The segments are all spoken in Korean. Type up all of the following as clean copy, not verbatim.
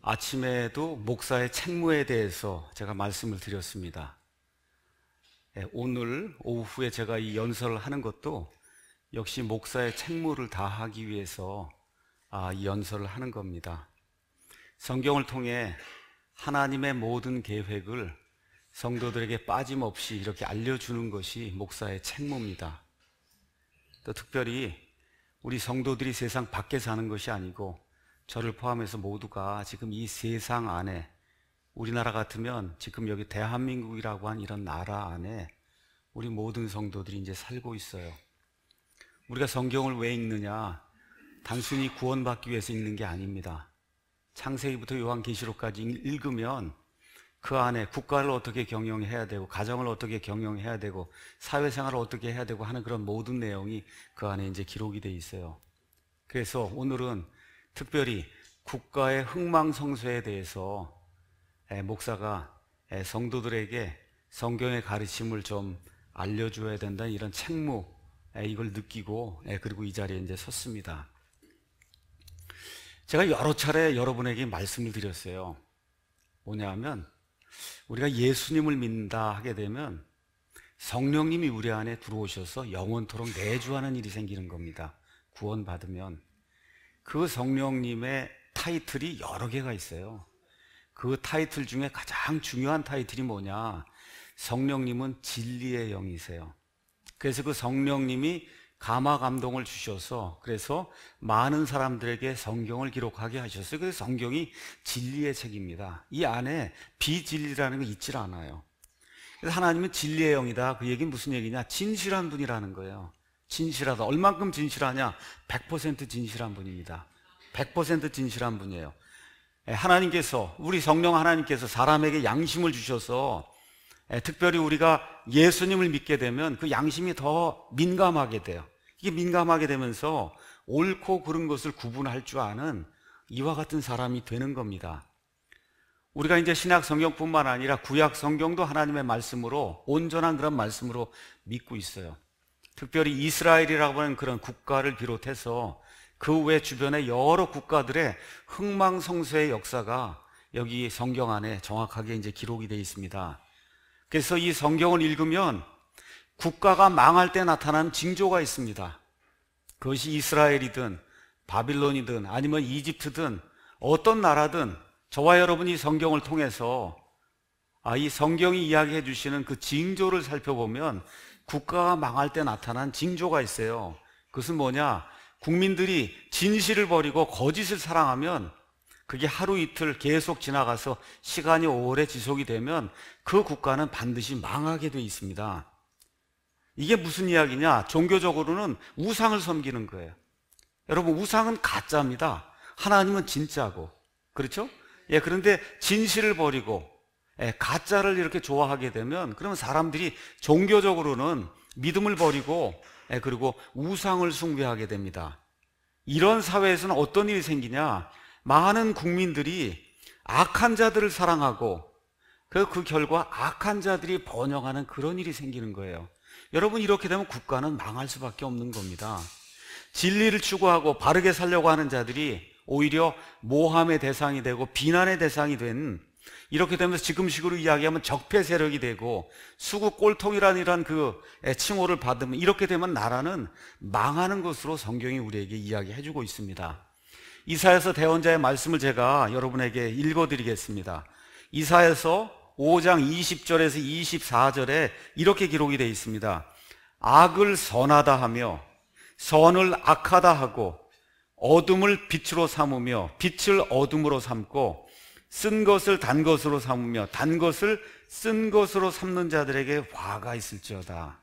아침에도 목사의 책무에 대해서 제가 말씀을 드렸습니다. 오늘 오후에 제가 이 연설을 하는 것도 역시 목사의 책무를 다하기 위해서 이 연설을 하는 겁니다. 성경을 통해 하나님의 모든 계획을 성도들에게 빠짐없이 이렇게 알려주는 것이 목사의 책무입니다. 또 특별히 우리 성도들이 세상 밖에 사는 것이 아니고 저를 포함해서 모두가 지금 이 세상 안에, 우리나라 같으면 지금 여기 대한민국이라고 한 이런 나라 안에 우리 모든 성도들이 이제 살고 있어요. 우리가 성경을 왜 읽느냐? 단순히 구원받기 위해서 읽는 게 아닙니다. 창세기부터 요한계시록까지 읽으면 그 안에 국가를 어떻게 경영해야 되고, 가정을 어떻게 경영해야 되고, 사회생활을 어떻게 해야 되고 하는 그런 모든 내용이 그 안에 이제 기록이 돼 있어요. 그래서 오늘은 특별히 국가의 흥망성쇠에 대해서 목사가 성도들에게 성경의 가르침을 좀 알려줘야 된다는 이런 책무, 이걸 느끼고 그리고 이 자리에 이제 섰습니다. 제가 여러 차례 여러분에게 말씀을 드렸어요. 뭐냐면 우리가 예수님을 믿는다 하게 되면 성령님이 우리 안에 들어오셔서 영원토록 내주하는 일이 생기는 겁니다. 구원받으면. 그 성령님의 타이틀이 여러 개가 있어요. 그 타이틀 중에 가장 중요한 타이틀이 뭐냐? 성령님은 진리의 영이세요. 그래서 그 성령님이 감화 감동을 주셔서 그래서 많은 사람들에게 성경을 기록하게 하셨어요. 그래서 성경이 진리의 책입니다. 이 안에 비진리라는 거 있질 않아요. 그래서 하나님은 진리의 영이다. 그 얘기는 무슨 얘기냐? 진실한 분이라는 거예요. 진실하다. 얼만큼 진실하냐? 100% 진실한 분입니다. 100% 진실한 분이에요. 하나님께서, 우리 성령 하나님께서 사람에게 양심을 주셔서 특별히 우리가 예수님을 믿게 되면 그 양심이 더 민감하게 돼요. 이게 민감하게 되면서 옳고 그른 것을 구분할 줄 아는 이와 같은 사람이 되는 겁니다. 우리가 이제 신약 성경뿐만 아니라 구약 성경도 하나님의 말씀으로, 온전한 그런 말씀으로 믿고 있어요. 특별히 이스라엘이라고 하는 그런 국가를 비롯해서 그 외 주변의 여러 국가들의 흥망성쇠의 역사가 여기 성경 안에 정확하게 이제 기록이 되어 있습니다. 그래서 이 성경을 읽으면 국가가 망할 때 나타나는 징조가 있습니다. 그것이 이스라엘이든 바빌론이든 아니면 이집트든 어떤 나라든 저와 여러분이 성경을 통해서 이 성경이 이야기해 주시는 그 징조를 살펴보면 국가가 망할 때 나타난 징조가 있어요. 그것은 뭐냐? 국민들이 진실을 버리고 거짓을 사랑하면 그게 하루 이틀 계속 지나가서 시간이 오래 지속이 되면 그 국가는 반드시 망하게 돼 있습니다. 이게 무슨 이야기냐? 종교적으로는 우상을 섬기는 거예요. 여러분, 우상은 가짜입니다. 하나님은 진짜고. 그렇죠? 그런데 진실을 버리고 가짜를 이렇게 좋아하게 되면 그러면 사람들이 종교적으로는 믿음을 버리고 그리고 우상을 숭배하게 됩니다. 이런 사회에서는 어떤 일이 생기냐? 많은 국민들이 악한 자들을 사랑하고 그 결과 악한 자들이 번영하는 그런 일이 생기는 거예요. 여러분, 이렇게 되면 국가는 망할 수밖에 없는 겁니다. 진리를 추구하고 바르게 살려고 하는 자들이 오히려 모함의 대상이 되고 비난의 대상이 된, 이렇게 되면서 지금식으로 이야기하면 적폐 세력이 되고 수구 꼴통이라는 이런 그 칭호를 받으면, 이렇게 되면 나라는 망하는 것으로 성경이 우리에게 이야기해주고 있습니다. 이사야서 대언자의 말씀을 제가 여러분에게 읽어드리겠습니다. 이사야서 5장 20절에서 24절에 이렇게 기록이 되어 있습니다. 악을 선하다 하며 선을 악하다 하고 어둠을 빛으로 삼으며 빛을 어둠으로 삼고 쓴 것을 단 것으로 삼으며 단 것을 쓴 것으로 삼는 자들에게 화가 있을지어다.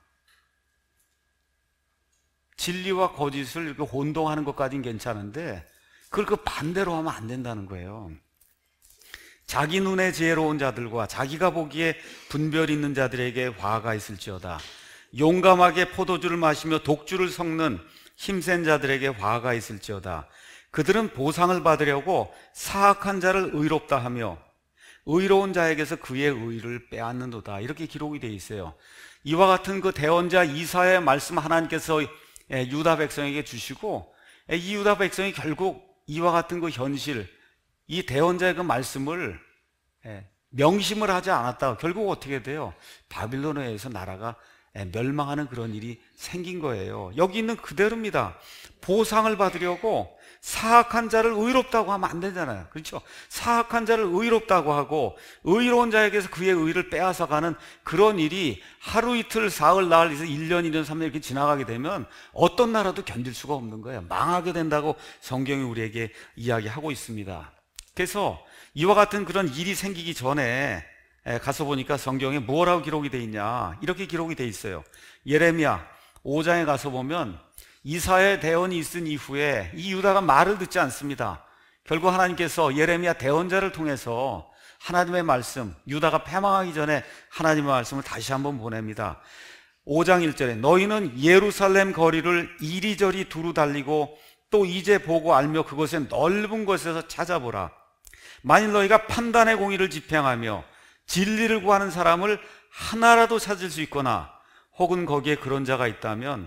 진리와 거짓을 이렇게 혼동하는 것까지는 괜찮은데 그걸 그 반대로 하면 안 된다는 거예요. 자기 눈에 지혜로운 자들과 자기가 보기에 분별 있는 자들에게 화가 있을지어다. 용감하게 포도주를 마시며 독주를 섞는 힘센 자들에게 화가 있을지어다. 그들은 보상을 받으려고 사악한 자를 의롭다 하며 의로운 자에게서 그의 의를 빼앗는도다. 이렇게 기록이 되어 있어요. 이와 같은 그 대언자 이사야의 말씀 하나님께서 유다 백성에게 주시고 이 유다 백성이 결국 이와 같은 그 현실, 이 대언자의 그 말씀을 명심을 하지 않았다가 결국 어떻게 돼요? 바빌론에 의해서 나라가 멸망하는 그런 일이 생긴 거예요. 여기 있는 그대로입니다. 보상을 받으려고 사악한 자를 의롭다고 하면 안 되잖아요. 그렇죠? 사악한 자를 의롭다고 하고 의로운 자에게서 그의 의를 빼앗아가는 그런 일이 하루 이틀 사흘 나흘에서 1년 2년 3년 이렇게 지나가게 되면 어떤 나라도 견딜 수가 없는 거예요. 망하게 된다고 성경이 우리에게 이야기하고 있습니다. 그래서 이와 같은 그런 일이 생기기 전에 가서 보니까 성경에 뭐라고 기록이 되어 있냐, 이렇게 기록이 되어 있어요. 예레미야 5장에 가서 보면 이사야의 대언이 있은 이후에 이 유다가 말을 듣지 않습니다. 결국 하나님께서 예레미야 대언자를 통해서 하나님의 말씀, 유다가 패망하기 전에 하나님의 말씀을 다시 한번 보냅니다. 5장 1절에 너희는 예루살렘 거리를 이리저리 두루 달리고 또 이제 보고 알며 그곳의 넓은 곳에서 찾아보라. 만일 너희가 판단의 공의를 집행하며 진리를 구하는 사람을 하나라도 찾을 수 있거나 혹은 거기에 그런 자가 있다면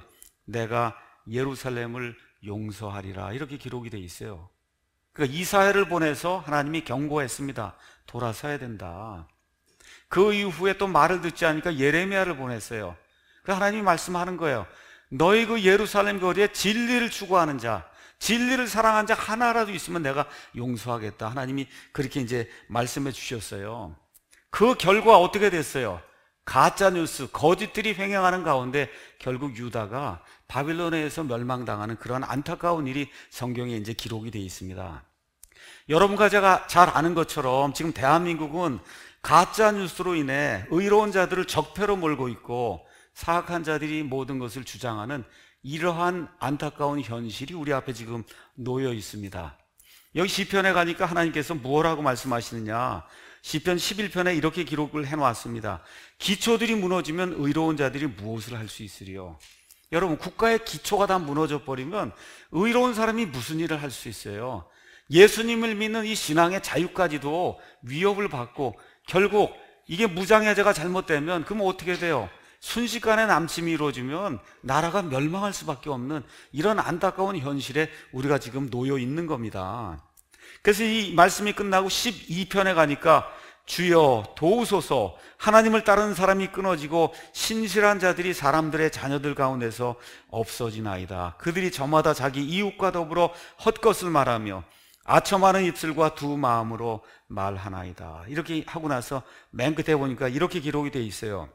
내가 예루살렘을 용서하리라. 이렇게 기록이 되어 있어요. 그러니까 이사야를 보내서 하나님이 경고했습니다. 돌아서야 된다. 그 이후에 또 말을 듣지 않으니까 예레미야를 보냈어요. 그래서 하나님이 말씀하는 거예요. 너희 그 예루살렘 거리에 진리를 추구하는 자, 진리를 사랑하는 자 하나라도 있으면 내가 용서하겠다. 하나님이 그렇게 이제 말씀해 주셨어요. 그 결과 어떻게 됐어요? 가짜뉴스, 거짓들이 횡행하는 가운데 결국 유다가 바빌론에 의해서 멸망당하는 그런 안타까운 일이 성경에 이제 기록이 되어 있습니다. 여러분과 제가 잘 아는 것처럼 지금 대한민국은 가짜뉴스로 인해 의로운 자들을 적폐로 몰고 있고 사악한 자들이 모든 것을 주장하는 이러한 안타까운 현실이 우리 앞에 지금 놓여 있습니다. 여기 시편에 가니까 하나님께서 무엇라고 말씀하시느냐, 시편 11편에 이렇게 기록을 해놓았습니다. 기초들이 무너지면 의로운 자들이 무엇을 할 수 있으리요? 여러분, 국가의 기초가 다 무너져 버리면 의로운 사람이 무슨 일을 할 수 있어요? 예수님을 믿는 이 신앙의 자유까지도 위협을 받고 결국 이게 무장해제가 잘못되면 그러면 어떻게 돼요? 순식간에 남침이 이루어지면 나라가 멸망할 수밖에 없는 이런 안타까운 현실에 우리가 지금 놓여 있는 겁니다. 그래서 이 말씀이 끝나고 12편에 가니까 주여 도우소서, 하나님을 따르는 사람이 끊어지고 신실한 자들이 사람들의 자녀들 가운데서 없어지나이다. 그들이 저마다 자기 이웃과 더불어 헛것을 말하며 아첨하는 입술과 두 마음으로 말하나이다. 이렇게 하고 나서 맨 끝에 보니까 이렇게 기록이 되어 있어요.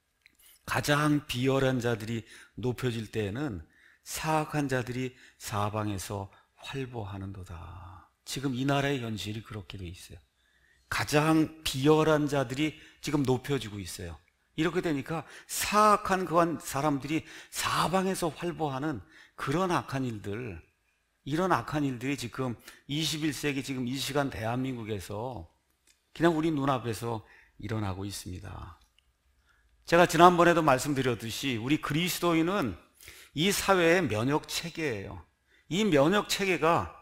가장 비열한 자들이 높여질 때에는 사악한 자들이 사방에서 활보하는도다. 지금 이 나라의 현실이 그렇게 되어 있어요. 가장 비열한 자들이 지금 높여지고 있어요. 이렇게 되니까 사악한 그한 사람들이 사방에서 활보하는 그런 악한 일들, 이런 악한 일들이 지금 21세기 지금 이 시간 대한민국에서 그냥 우리 눈앞에서 일어나고 있습니다. 제가 지난번에도 말씀드렸듯이 우리 그리스도인은 이 사회의 면역 체계예요. 이 면역 체계가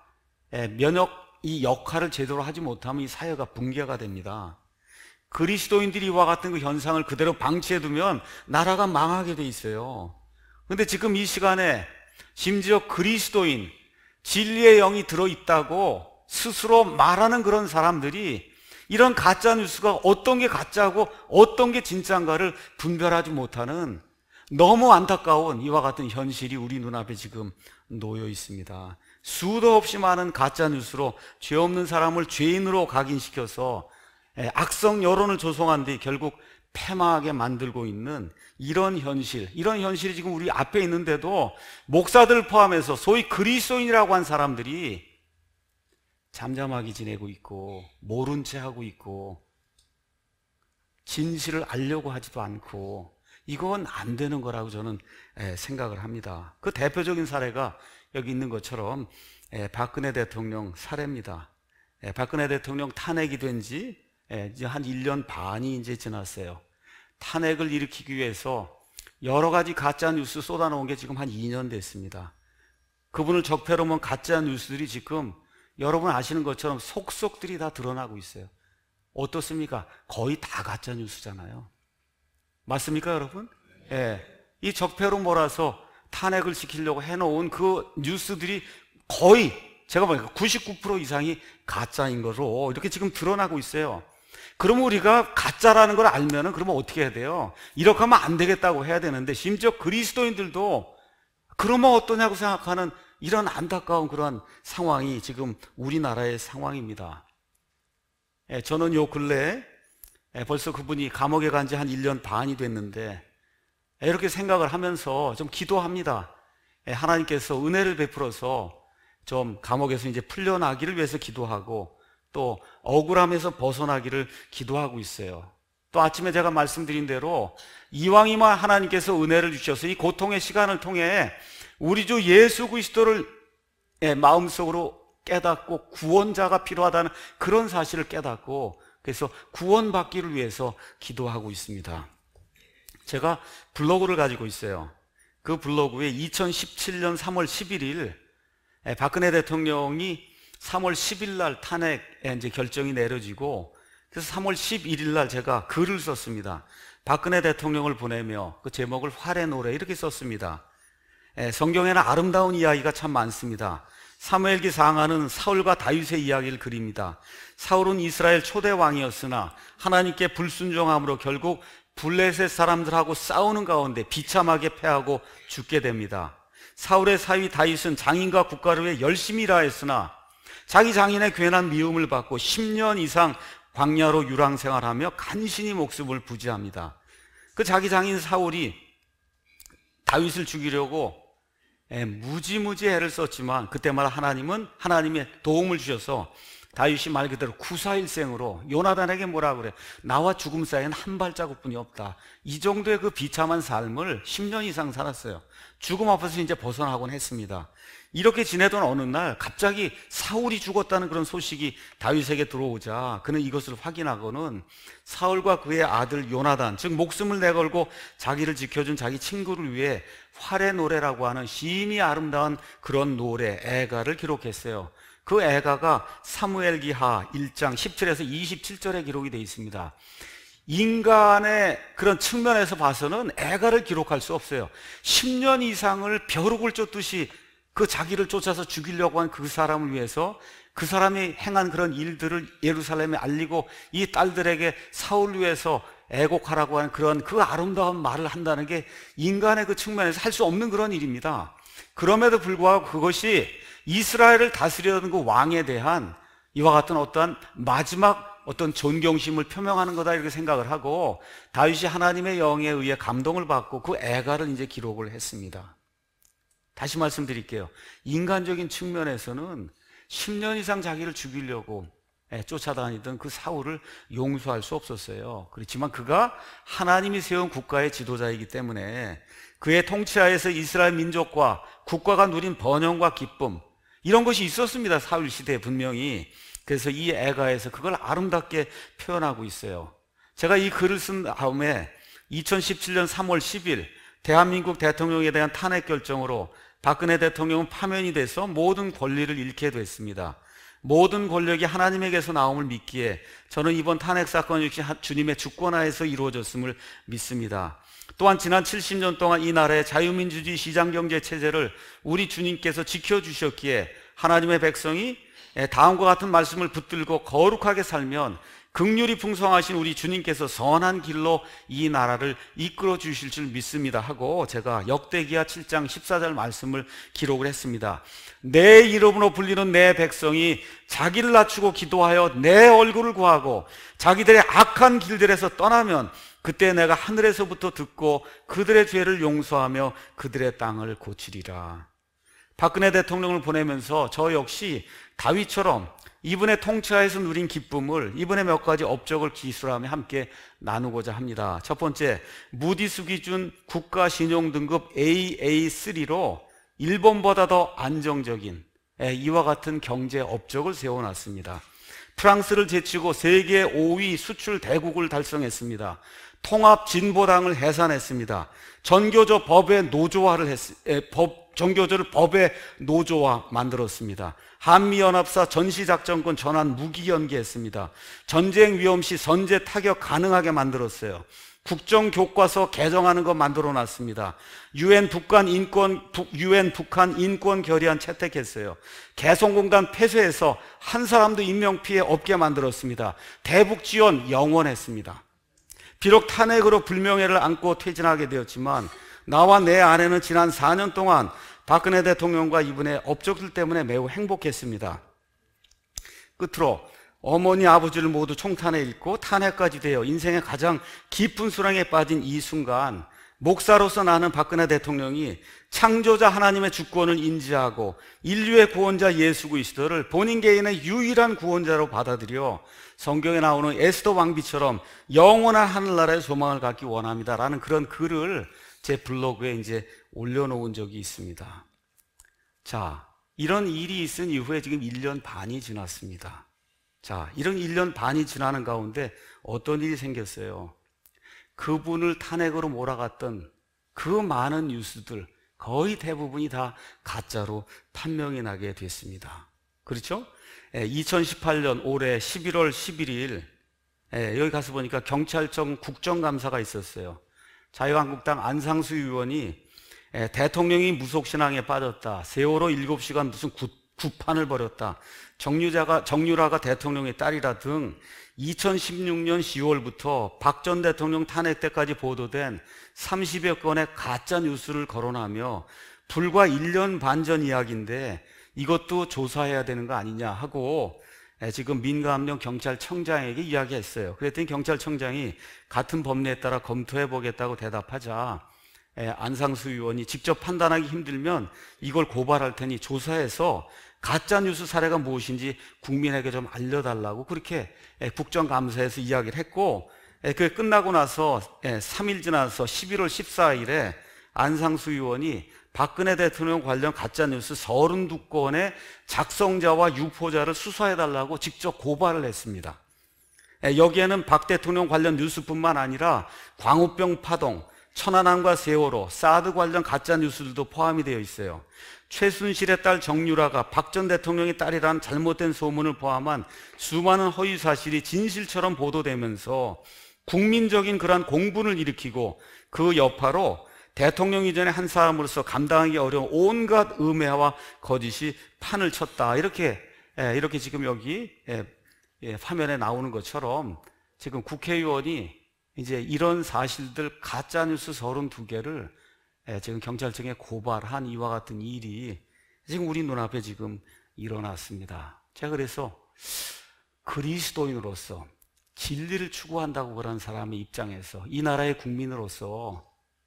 이 역할을 제대로 하지 못하면 이 사회가 붕괴가 됩니다. 그리스도인들이 이와 같은 그 현상을 그대로 방치해두면 나라가 망하게 돼 있어요. 그런데 지금 이 시간에 심지어 그리스도인, 진리의 영이 들어있다고 스스로 말하는 그런 사람들이 이런 가짜 뉴스가 어떤 게 가짜고 어떤 게 진짜인가를 분별하지 못하는 너무 안타까운 이와 같은 현실이 우리 눈앞에 지금 놓여 있습니다. 수도 없이 많은 가짜 뉴스로 죄 없는 사람을 죄인으로 각인시켜서 악성 여론을 조성한 뒤 결국 패망하게 만들고 있는 이런 현실이 지금 우리 앞에 있는데도 목사들 포함해서 소위 그리스도인이라고 한 사람들이 잠잠하게 지내고 있고 모른 채 하고 있고 진실을 알려고 하지도 않고 이건 안 되는 거라고 저는 생각을 합니다. 그 대표적인 사례가 여기 있는 것처럼 박근혜 대통령 사례입니다. 박근혜 대통령 탄핵이 된 지 이제 한 1년 반이 이제 지났어요. 탄핵을 일으키기 위해서 여러 가지 가짜 뉴스 쏟아놓은 게 지금 한 2년 됐습니다. 그분을 적폐로 본 가짜 뉴스들이 지금 여러분 아시는 것처럼 속속들이 다 드러나고 있어요. 어떻습니까? 거의 다 가짜 뉴스잖아요. 맞습니까, 여러분? 예. 이 적폐로 몰아서 탄핵을 시키려고 해놓은 그 뉴스들이 거의 제가 보니까 99% 이상이 가짜인 거로 이렇게 지금 드러나고 있어요. 그러면 우리가 가짜라는 걸 알면은 그러면 어떻게 해야 돼요? 이렇게 하면 안 되겠다고 해야 되는데, 심지어 그리스도인들도 그러면 어떠냐고 생각하는 이런 안타까운 그러한 상황이 지금 우리나라의 상황입니다. 저는 요 근래 벌써 그분이 감옥에 간 지 한 1년 반이 됐는데 이렇게 생각을 하면서 좀 기도합니다. 하나님께서 은혜를 베풀어서 좀 감옥에서 이제 풀려나기를 위해서 기도하고, 또 억울함에서 벗어나기를 기도하고 있어요. 또 아침에 제가 말씀드린 대로 이왕이면 하나님께서 은혜를 주셔서 이 고통의 시간을 통해 우리 주 예수 그리스도를 마음속으로 깨닫고 구원자가 필요하다는 그런 사실을 깨닫고, 그래서 구원받기를 위해서 기도하고 있습니다. 제가 블로그를 가지고 있어요. 그 블로그에 2017년 3월 11일 박근혜 대통령이 3월 10일 날 탄핵 이제 결정이 내려지고, 그래서 3월 11일 날 제가 글을 썼습니다. 박근혜 대통령을 보내며 그 제목을 활의 노래 이렇게 썼습니다. 성경에는 아름다운 이야기가 참 많습니다. 사무엘기 상하는 사울과 다윗의 이야기를 그립니다. 사울은 이스라엘 초대 왕이었으나 하나님께 불순종함으로 결국 블레셋 사람들하고 싸우는 가운데 비참하게 패하고 죽게 됩니다. 사울의 사위 다윗은 장인과 국가를 위해 열심히 일하였으나 자기 장인의 괜한 미움을 받고 10년 이상 광야로 유랑 생활하며 간신히 목숨을 부지합니다. 그 자기 장인 사울이 다윗을 죽이려고 무지무지 애를 썼지만 그때마다 하나님은 하나님의 도움을 주셔서 다윗이 말 그대로 구사일생으로 요나단에게 뭐라 그래? 나와 죽음 사이에는 한 발자국뿐이 없다. 이 정도의 그 비참한 삶을 10년 이상 살았어요. 죽음 앞에서 이제 벗어나곤 했습니다. 이렇게 지내던 어느 날 갑자기 사울이 죽었다는 그런 소식이 다윗에게 들어오자 그는 이것을 확인하고는 사울과 그의 아들 요나단, 즉 목숨을 내걸고 자기를 지켜준 자기 친구를 위해 활의 노래라고 하는 심히 아름다운 그런 노래, 애가를 기록했어요. 그 애가가 사무엘기하 1장 17에서 27절에 기록이 되어 있습니다. 인간의 그런 측면에서 봐서는 애가를 기록할 수 없어요. 10년 이상을 벼룩을 쫓듯이 그 자기를 쫓아서 죽이려고 한 그 사람을 위해서 그 사람이 행한 그런 일들을 예루살렘에 알리고 이 딸들에게 사울을 위해서 애곡하라고 하는 그런 그 아름다운 말을 한다는 게 인간의 그 측면에서 할 수 없는 그런 일입니다. 그럼에도 불구하고 그것이 이스라엘을 다스리던 그 왕에 대한 이와 같은 어떠한 마지막 어떤 존경심을 표명하는 거다 이렇게 생각을 하고 다윗이 하나님의 영에 의해 감동을 받고 그 애가를 이제 기록을 했습니다. 다시 말씀드릴게요. 인간적인 측면에서는 10년 이상 자기를 죽이려고 쫓아다니던 그 사울을 용서할 수 없었어요. 그렇지만 그가 하나님이 세운 국가의 지도자이기 때문에 그의 통치하에서 이스라엘 민족과 국가가 누린 번영과 기쁨, 이런 것이 있었습니다. 사울 시대에 분명히. 그래서 이 애가에서 그걸 아름답게 표현하고 있어요. 제가 이 글을 쓴 다음에 2017년 3월 10일 대한민국 대통령에 대한 탄핵 결정으로 박근혜 대통령은 파면이 돼서 모든 권리를 잃게 됐습니다. 모든 권력이 하나님에게서 나옴을 믿기에 저는 이번 탄핵 사건 역시 주님의 주권하에서 이루어졌음을 믿습니다. 또한 지난 70년 동안 이 나라의 자유민주주의 시장경제 체제를 우리 주님께서 지켜주셨기에 하나님의 백성이 다음과 같은 말씀을 붙들고 거룩하게 살면 긍휼이 풍성하신 우리 주님께서 선한 길로 이 나라를 이끌어 주실 줄 믿습니다 하고 제가 역대기하 7장 14절 말씀을 기록을 했습니다. 내 이름으로 불리는 내 백성이 자기를 낮추고 기도하여 내 얼굴을 구하고 자기들의 악한 길들에서 떠나면 그때 내가 하늘에서부터 듣고 그들의 죄를 용서하며 그들의 땅을 고치리라. 박근혜 대통령을 보내면서 저 역시 다윗처럼 이분의 통치하에서 누린 기쁨을 이분의 몇 가지 업적을 기술하며 함께 나누고자 합니다. 첫 번째, 무디스 기준 국가 신용 등급 AA3로 일본보다 더 안정적인 이와 같은 경제 업적을 세워놨습니다. 프랑스를 제치고 세계 5위 수출 대국을 달성했습니다. 통합 진보당을 해산했습니다. 전교조 법의 노조화를 전교조를 법의 노조화 만들었습니다. 한미연합사 전시작전권 전환 무기 연기했습니다. 전쟁 위험 시 선제 타격 가능하게 만들었어요. 국정교과서 개정하는 거 만들어 놨습니다. 유엔 북한 인권 결의안 채택했어요. 개성공단 폐쇄해서 한 사람도 인명피해 없게 만들었습니다. 대북 지원 영원했습니다. 비록 탄핵으로 불명예를 안고 퇴진하게 되었지만 나와 내 아내는 지난 4년 동안 박근혜 대통령과 이분의 업적들 때문에 매우 행복했습니다. 끝으로 어머니 아버지를 모두 총탄에 잃고 탄핵까지 되어 인생의 가장 깊은 수렁에 빠진 이 순간, 목사로서 나는 박근혜 대통령이 창조자 하나님의 주권을 인지하고 인류의 구원자 예수 그리스도를 본인 개인의 유일한 구원자로 받아들여 성경에 나오는 에스더 왕비처럼 영원한 하늘나라의 소망을 갖기 원합니다라는 그런 글을 제 블로그에 이제 올려놓은 적이 있습니다. 자, 이런 일이 있은 이후에 지금 1년 반이 지났습니다. 자, 이런 1년 반이 지나는 가운데 어떤 일이 생겼어요? 그분을 탄핵으로 몰아갔던 그 많은 뉴스들 거의 대부분이 다 가짜로 판명이 나게 됐습니다. 그렇죠? 2018년 올해 11월 11일 여기 가서 보니까 경찰청 국정감사가 있었어요. 자유한국당 안상수 의원이 대통령이 무속신앙에 빠졌다, 세월호 7시간 무슨 구판을 벌였다, 정유라가 대통령의 딸이라 등 2016년 10월부터 박 전 대통령 탄핵 때까지 보도된 30여 건의 가짜 뉴스를 거론하며 불과 1년 반 전 이야기인데 이것도 조사해야 되는 거 아니냐 하고 지금 민감령 경찰청장에게 이야기했어요. 그랬더니 경찰청장이 같은 법리에 따라 검토해 보겠다고 대답하자 안상수 의원이 직접 판단하기 힘들면 이걸 고발할 테니 조사해서 가짜뉴스 사례가 무엇인지 국민에게 좀 알려달라고 그렇게 국정감사에서 이야기를 했고, 그게 끝나고 나서 3일 지나서 11월 14일에 안상수 의원이 박근혜 대통령 관련 가짜뉴스 32건의 작성자와 유포자를 수사해달라고 직접 고발을 했습니다. 여기에는 박 대통령 관련 뉴스뿐만 아니라 광우병 파동, 천안함과 세월호, 사드 관련 가짜뉴스들도 포함이 되어 있어요. 최순실의 딸 정유라가 박 전 대통령의 딸이라는 잘못된 소문을 포함한 수많은 허위 사실이 진실처럼 보도되면서 국민적인 그러한 공분을 일으키고 그 여파로 대통령 이전에 한 사람으로서 감당하기 어려운 온갖 음해와 거짓이 판을 쳤다. 이렇게 지금 여기 화면에 나오는 것처럼 지금 국회의원이 이제 이런 사실들 가짜뉴스 32개를 지금 경찰청에 고발한 이와 같은 일이 지금 우리 눈앞에 지금 일어났습니다. 제가 그래서 그리스도인으로서 진리를 추구한다고 그런 사람의 입장에서 이 나라의 국민으로서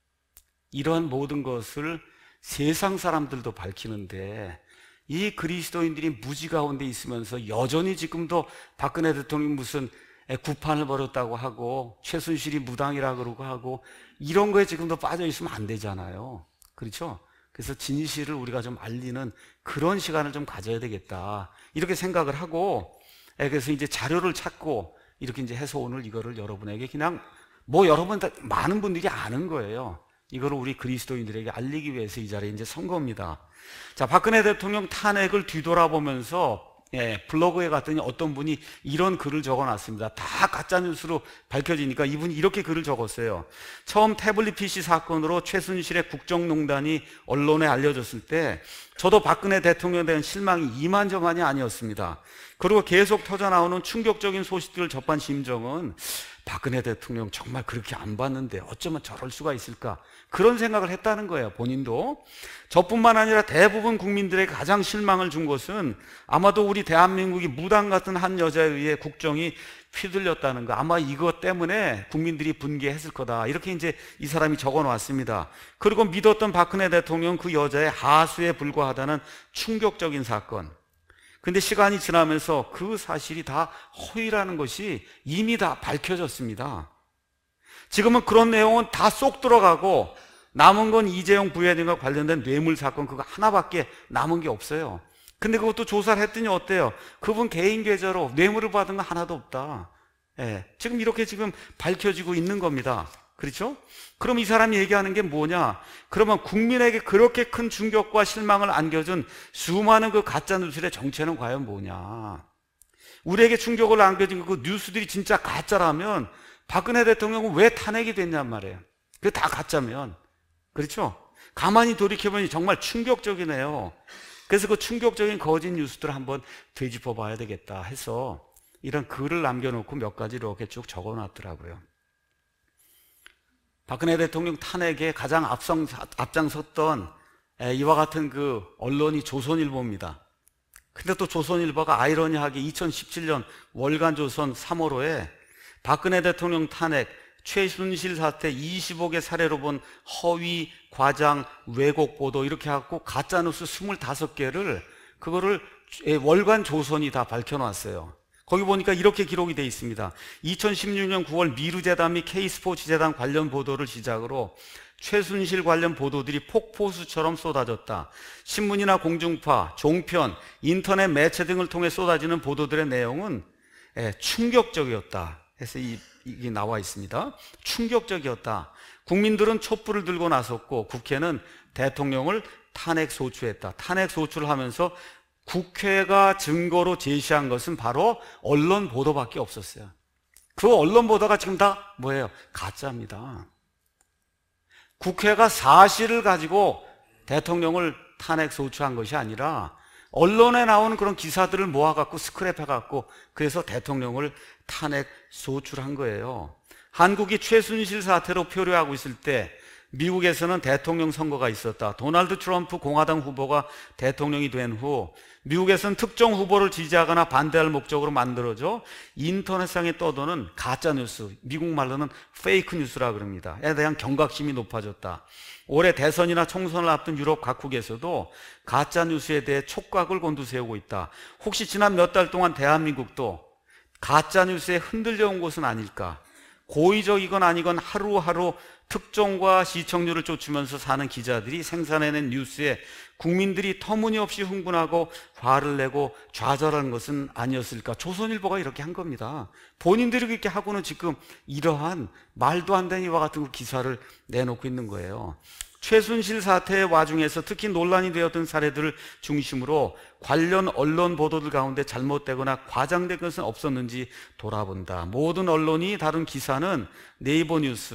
이러한 모든 것을 세상 사람들도 밝히는데 이 그리스도인들이 무지 가운데 있으면서 여전히 지금도 박근혜 대통령이 무슨 구판을 벌였다고 하고 최순실이 무당이라 그러고 하고 이런 거에 지금도 빠져 있으면 안 되잖아요. 그렇죠? 그래서 진실을 우리가 좀 알리는 그런 시간을 좀 가져야 되겠다. 이렇게 생각을 하고 그래서 이제 자료를 찾고 이렇게 이제 해서 오늘 이거를 여러분에게 그냥 여러분 다 많은 분들이 아는 거예요. 이거를 우리 그리스도인들에게 알리기 위해서 이 자리에 이제 선 겁니다. 자, 박근혜 대통령 탄핵을 뒤돌아보면서 블로그에 갔더니 어떤 분이 이런 글을 적어놨습니다. 다 가짜뉴스로 밝혀지니까 이분이 이렇게 글을 적었어요. 처음 태블릿 PC 사건으로 최순실의 국정농단이 언론에 알려졌을 때 저도 박근혜 대통령에 대한 실망이 이만저만이 아니었습니다. 그리고 계속 터져나오는 충격적인 소식들을 접한 심정은 박근혜 대통령 정말 그렇게 안 봤는데 어쩌면 저럴 수가 있을까, 그런 생각을 했다는 거예요. 본인도. 저뿐만 아니라 대부분 국민들에게 가장 실망을 준 것은 아마도 우리 대한민국이 무당 같은 한 여자에 의해 국정이 휘둘렸다는 거, 아마 이것 때문에 국민들이 분개했을 거다, 이렇게 이제 이 사람이 적어 놨습니다. 그리고 믿었던 박근혜 대통령 그 여자의 하수에 불과하다는 충격적인 사건. 근데 시간이 지나면서 그 사실이 다 허위라는 것이 이미 다 밝혀졌습니다. 지금은 그런 내용은 다 쏙 들어가고 남은 건 이재용 부회장과 관련된 뇌물 사건 그거 하나밖에 남은 게 없어요. 근데 그것도 조사를 했더니 어때요? 그분 개인 계좌로 뇌물을 받은 거 하나도 없다. 지금 이렇게 지금 밝혀지고 있는 겁니다. 그렇죠? 그럼 이 사람이 얘기하는 게 뭐냐? 그러면 국민에게 그렇게 큰 충격과 실망을 안겨준 수많은 그 가짜 뉴스의 정체는 과연 뭐냐? 우리에게 충격을 안겨준 그 뉴스들이 진짜 가짜라면 박근혜 대통령은 왜 탄핵이 됐냔 말이에요. 그게 다 가짜면. 그렇죠? 가만히 돌이켜보니 정말 충격적이네요. 그래서 그 충격적인 거짓 뉴스들을 한번 되짚어 봐야 되겠다 해서 이런 글을 남겨놓고 몇 가지 이렇게 쭉 적어놨더라고요. 박근혜 대통령 탄핵에 가장 앞장섰던 이와 같은 그 언론이 조선일보입니다. 근데 또 조선일보가 아이러니하게 2017년 월간조선 3월호에 박근혜 대통령 탄핵, 최순실 사태 25개 사례로 본 허위, 과장, 왜곡 보도 이렇게 해갖고 가짜뉴스 25개를 그거를 월간 조선이 다 밝혀놨어요. 거기 보니까 이렇게 기록이 되어 있습니다. 2016년 9월 미르재단 및 K스포츠재단 관련 보도를 시작으로 최순실 관련 보도들이 폭포수처럼 쏟아졌다. 신문이나 공중파, 종편, 인터넷 매체 등을 통해 쏟아지는 보도들의 내용은 충격적이었다 해서 이게 나와 있습니다. 충격적이었다. 국민들은 촛불을 들고 나섰고 국회는 대통령을 탄핵 소추했다. 탄핵 소추를 하면서 국회가 증거로 제시한 것은 바로 언론 보도밖에 없었어요. 그 언론 보도가 지금 다 뭐예요? 가짜입니다. 국회가 사실을 가지고 대통령을 탄핵 소추한 것이 아니라 언론에 나오는 그런 기사들을 모아갖고 스크랩해갖고 그래서 대통령을 탄핵 소추를 한 거예요. 한국이 최순실 사태로 표류하고 있을 때 미국에서는 대통령 선거가 있었다. 도널드 트럼프 공화당 후보가 대통령이 된 후 미국에서는 특정 후보를 지지하거나 반대할 목적으로 만들어져 인터넷상에 떠도는 가짜뉴스, 미국 말로는 페이크 뉴스라 그럽니다. 에 대한 경각심이 높아졌다. 올해 대선이나 총선을 앞둔 유럽 각국에서도 가짜뉴스에 대해 촉각을 곤두세우고 있다. 혹시 지난 몇 달 동안 대한민국도 가짜뉴스에 흔들려 온 것은 아닐까? 고의적이건 아니건 하루하루 특종과 시청률을 쫓으면서 사는 기자들이 생산해낸 뉴스에 국민들이 터무니없이 흥분하고 화를 내고 좌절하는 것은 아니었을까? 조선일보가 이렇게 한 겁니다. 본인들이 그렇게 하고는 지금 이러한 말도 안 되는 이와 같은 기사를 내놓고 있는 거예요. 최순실 사태의 와중에서 특히 논란이 되었던 사례들을 중심으로 관련 언론 보도들 가운데 잘못되거나 과장된 것은 없었는지 돌아본다. 모든 언론이 다룬 기사는 네이버 뉴스,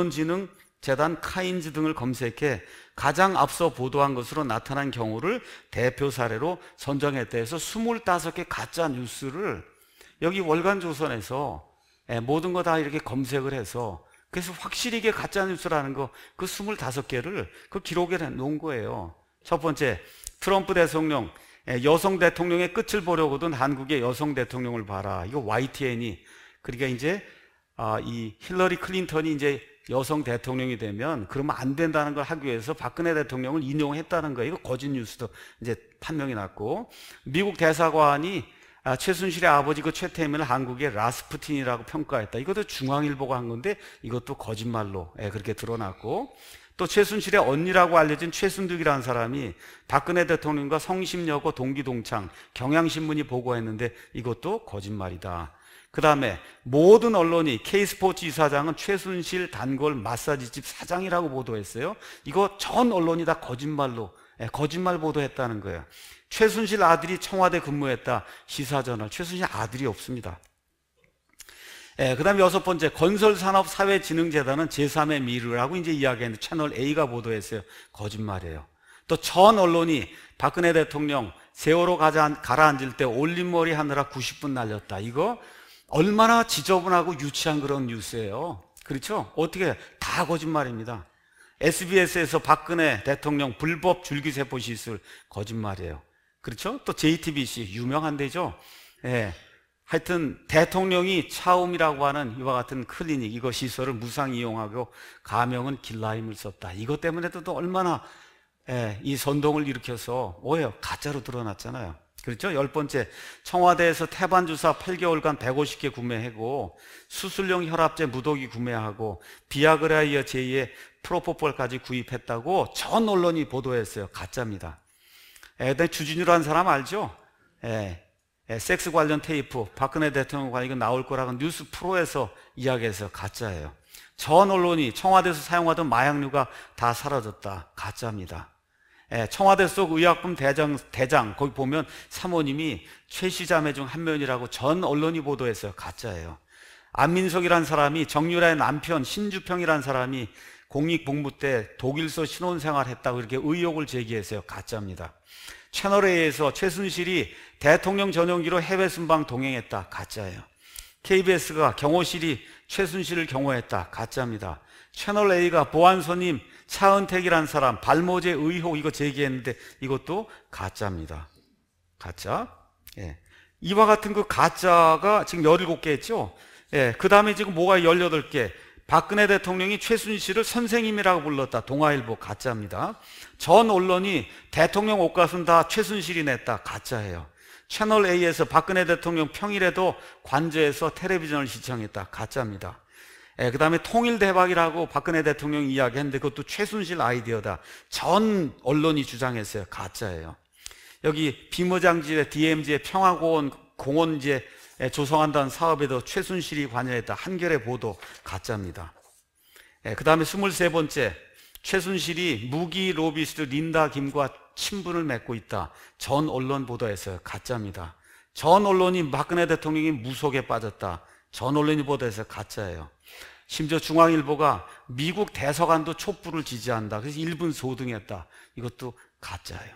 언론진흥재단, 카인즈 등을 검색해 가장 앞서 보도한 것으로 나타난 경우를 대표 사례로 선정했다 해서 25개 가짜 뉴스를 여기 월간조선에서 모든 거 다 이렇게 검색을 해서 그래서 확실히 이게 가짜뉴스라는 거, 그 25개를 그 기록에 놓은 거예요. 첫 번째, 트럼프 대통령, 여성 대통령의 끝을 보려거든 한국의 여성 대통령을 봐라. 이거 YTN이, 그러니까 이제, 이 힐러리 클린턴이 이제 여성 대통령이 되면 그러면 안 된다는 걸 하기 위해서 박근혜 대통령을 인용했다는 거예요. 이거 거짓 뉴스도 이제 판명이 났고, 미국 대사관이 최순실의 아버지 그 최태민을 한국의 라스푸틴이라고 평가했다. 이것도 중앙일보가 한 건데 이것도 거짓말로 그렇게 드러났고, 또 최순실의 언니라고 알려진 최순득이라는 사람이 박근혜 대통령과 성심여고 동기동창, 경향신문이 보고했는데 이것도 거짓말이다. 그 다음에 모든 언론이 K스포츠 이사장은 최순실 단골 마사지집 사장이라고 보도했어요. 이거 전 언론이 다 거짓말로 거짓말 보도했다는 거예요. 최순실 아들이 청와대 근무했다. 시사저널. 최순실 아들이 없습니다. 그 다음에 6번째, 건설산업사회진흥재단은 제3의 미르라고 이제 이야기했는데 채널 A가 보도했어요. 거짓말이에요. 또 전 언론이 박근혜 대통령 세월호 가라앉을 때 올림머리 하느라 90분 날렸다. 이거 얼마나 지저분하고 유치한 그런 뉴스예요. 그렇죠? 어떻게 다 거짓말입니다. SBS에서 박근혜 대통령 불법 줄기세포 시술 거짓말이에요. 그렇죠? 또 JTBC 유명한 데죠. 하여튼 대통령이 차움이라고 하는 이와 같은 클리닉, 이거 시설을 무상 이용하고 가명은 길라임을 썼다. 이것 때문에도 또 얼마나 이 선동을 일으켜서 뭐예요? 가짜로 드러났잖아요. 그렇죠? 10번째, 청와대에서 태반 주사 8개월간 150개 구매하고 수술용 혈압제 무더기 구매하고 비아그라이어 제2의 프로포폴까지 구입했다고 전 언론이 보도했어요. 가짜입니다. 주진우라는 사람 알죠? 섹스 관련 테이프, 박근혜 대통령 관련 이거 나올 거라고 뉴스 프로에서 이야기해서 가짜예요. 전 언론이 청와대에서 사용하던 마약류가 다 사라졌다. 가짜입니다. 청와대 속 의약품 대장 거기 보면 사모님이 최씨 자매 중 한 명이라고 전 언론이 보도했어요. 가짜예요. 안민석이란 사람이 정유라의 남편 신주평이란 사람이 공익복무 때 독일서 신혼생활 했다고 이렇게 의혹을 제기했어요. 가짜입니다. 채널A에서 최순실이 대통령 전용기로 해외 순방 동행했다. 가짜예요. KBS가 경호실이 최순실을 경호했다. 가짜입니다. 채널A가 보안손님 차은택이란 사람 발모제 의혹 이거 제기했는데 이것도 가짜입니다. 가짜. 예. 이와 같은 그 가짜가 지금 17개 했죠. 예. 그 다음에 지금 뭐가 18개. 박근혜 대통령이 최순실을 선생님이라고 불렀다. 동아일보 가짜입니다. 전 언론이 대통령 옷값은 다 최순실이 냈다. 가짜예요. 채널A에서 박근혜 대통령 평일에도 관저에서 텔레비전을 시청했다. 가짜입니다. 그 다음에 통일대박이라고 박근혜 대통령이 이야기했는데 그것도 최순실 아이디어다. 전 언론이 주장했어요. 가짜예요. 여기 비무장지대 DMZ의 평화공원 공원지에 조성한다는 사업에도 최순실이 관여했다. 한겨레 보도 가짜입니다. 그 다음에 23번째, 최순실이 무기 로비스트 린다 김과 친분을 맺고 있다. 전 언론 보도했어요. 가짜입니다. 전 언론이 박근혜 대통령이 무속에 빠졌다. 전 언론이 보도해서 가짜예요. 심지어 중앙일보가 미국 대사관도 촛불을 지지한다. 그래서 1분 소등했다. 이것도 가짜예요.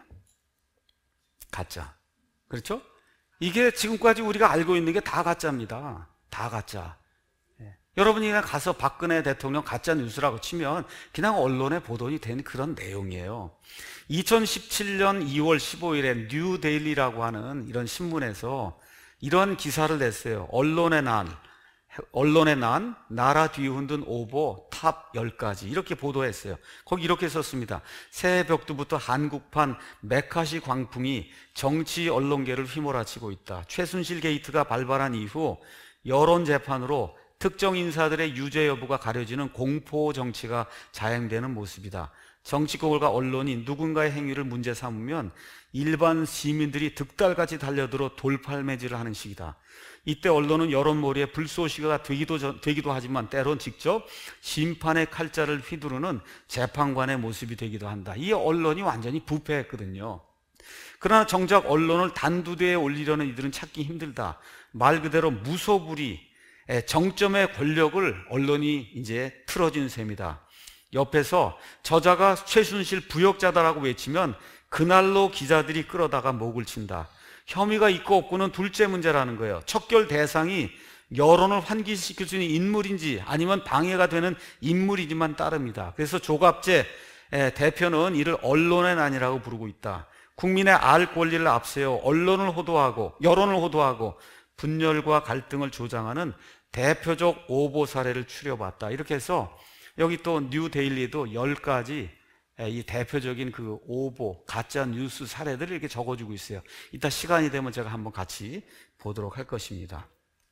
가짜. 그렇죠? 이게 지금까지 우리가 알고 있는 게 다 가짜입니다. 다 가짜. 여러분이 그냥 가서 박근혜 대통령 가짜 뉴스라고 치면 그냥 언론에 보도이 된 그런 내용이에요. 2017년 2월 15일에 뉴데일리라고 하는 이런 신문에서 이런 기사를 냈어요. 언론의 난, 나라 뒤흔든 오보 탑 10가지 이렇게 보도했어요. 거기 이렇게 썼습니다. 새해 벽두부터 한국판 메카시 광풍이 정치 언론계를 휘몰아치고 있다. 최순실 게이트가 발발한 이후 여론 재판으로 특정 인사들의 유죄 여부가 가려지는 공포 정치가 자행되는 모습이다. 정치권과 언론이 누군가의 행위를 문제 삼으면 일반 시민들이 득달같이 달려들어 돌팔매질을 하는 시기다. 이때 언론은 여론몰이에 불쏘시개가 되기도 하지만 때론 직접 심판의 칼자를 휘두르는 재판관의 모습이 되기도 한다. 이 언론이 완전히 부패했거든요. 그러나 정작 언론을 단두대에 올리려는 이들은 찾기 힘들다. 말 그대로 무소불위 정점의 권력을 언론이 이제 틀어진 셈이다. 옆에서 저자가 최순실 부역자다라고 외치면 그날로 기자들이 끌어다가 목을 친다. 혐의가 있고 없고는 둘째 문제라는 거예요. 척결 대상이 여론을 환기시킬 수 있는 인물인지 아니면 방해가 되는 인물이지만 따릅니다. 그래서 조갑재 대표는 이를 언론의 난이라고 부르고 있다. 국민의 알 권리를 앞세워 언론을 호도하고 여론을 호도하고 분열과 갈등을 조장하는 대표적 오보 사례를 추려봤다. 이렇게 해서 여기 또 뉴데일리도 10가지 이 대표적인 그 오보, 가짜 뉴스 사례들을 이렇게 적어주고 있어요. 이따 시간이 되면 제가 한번 같이 보도록 할 것입니다.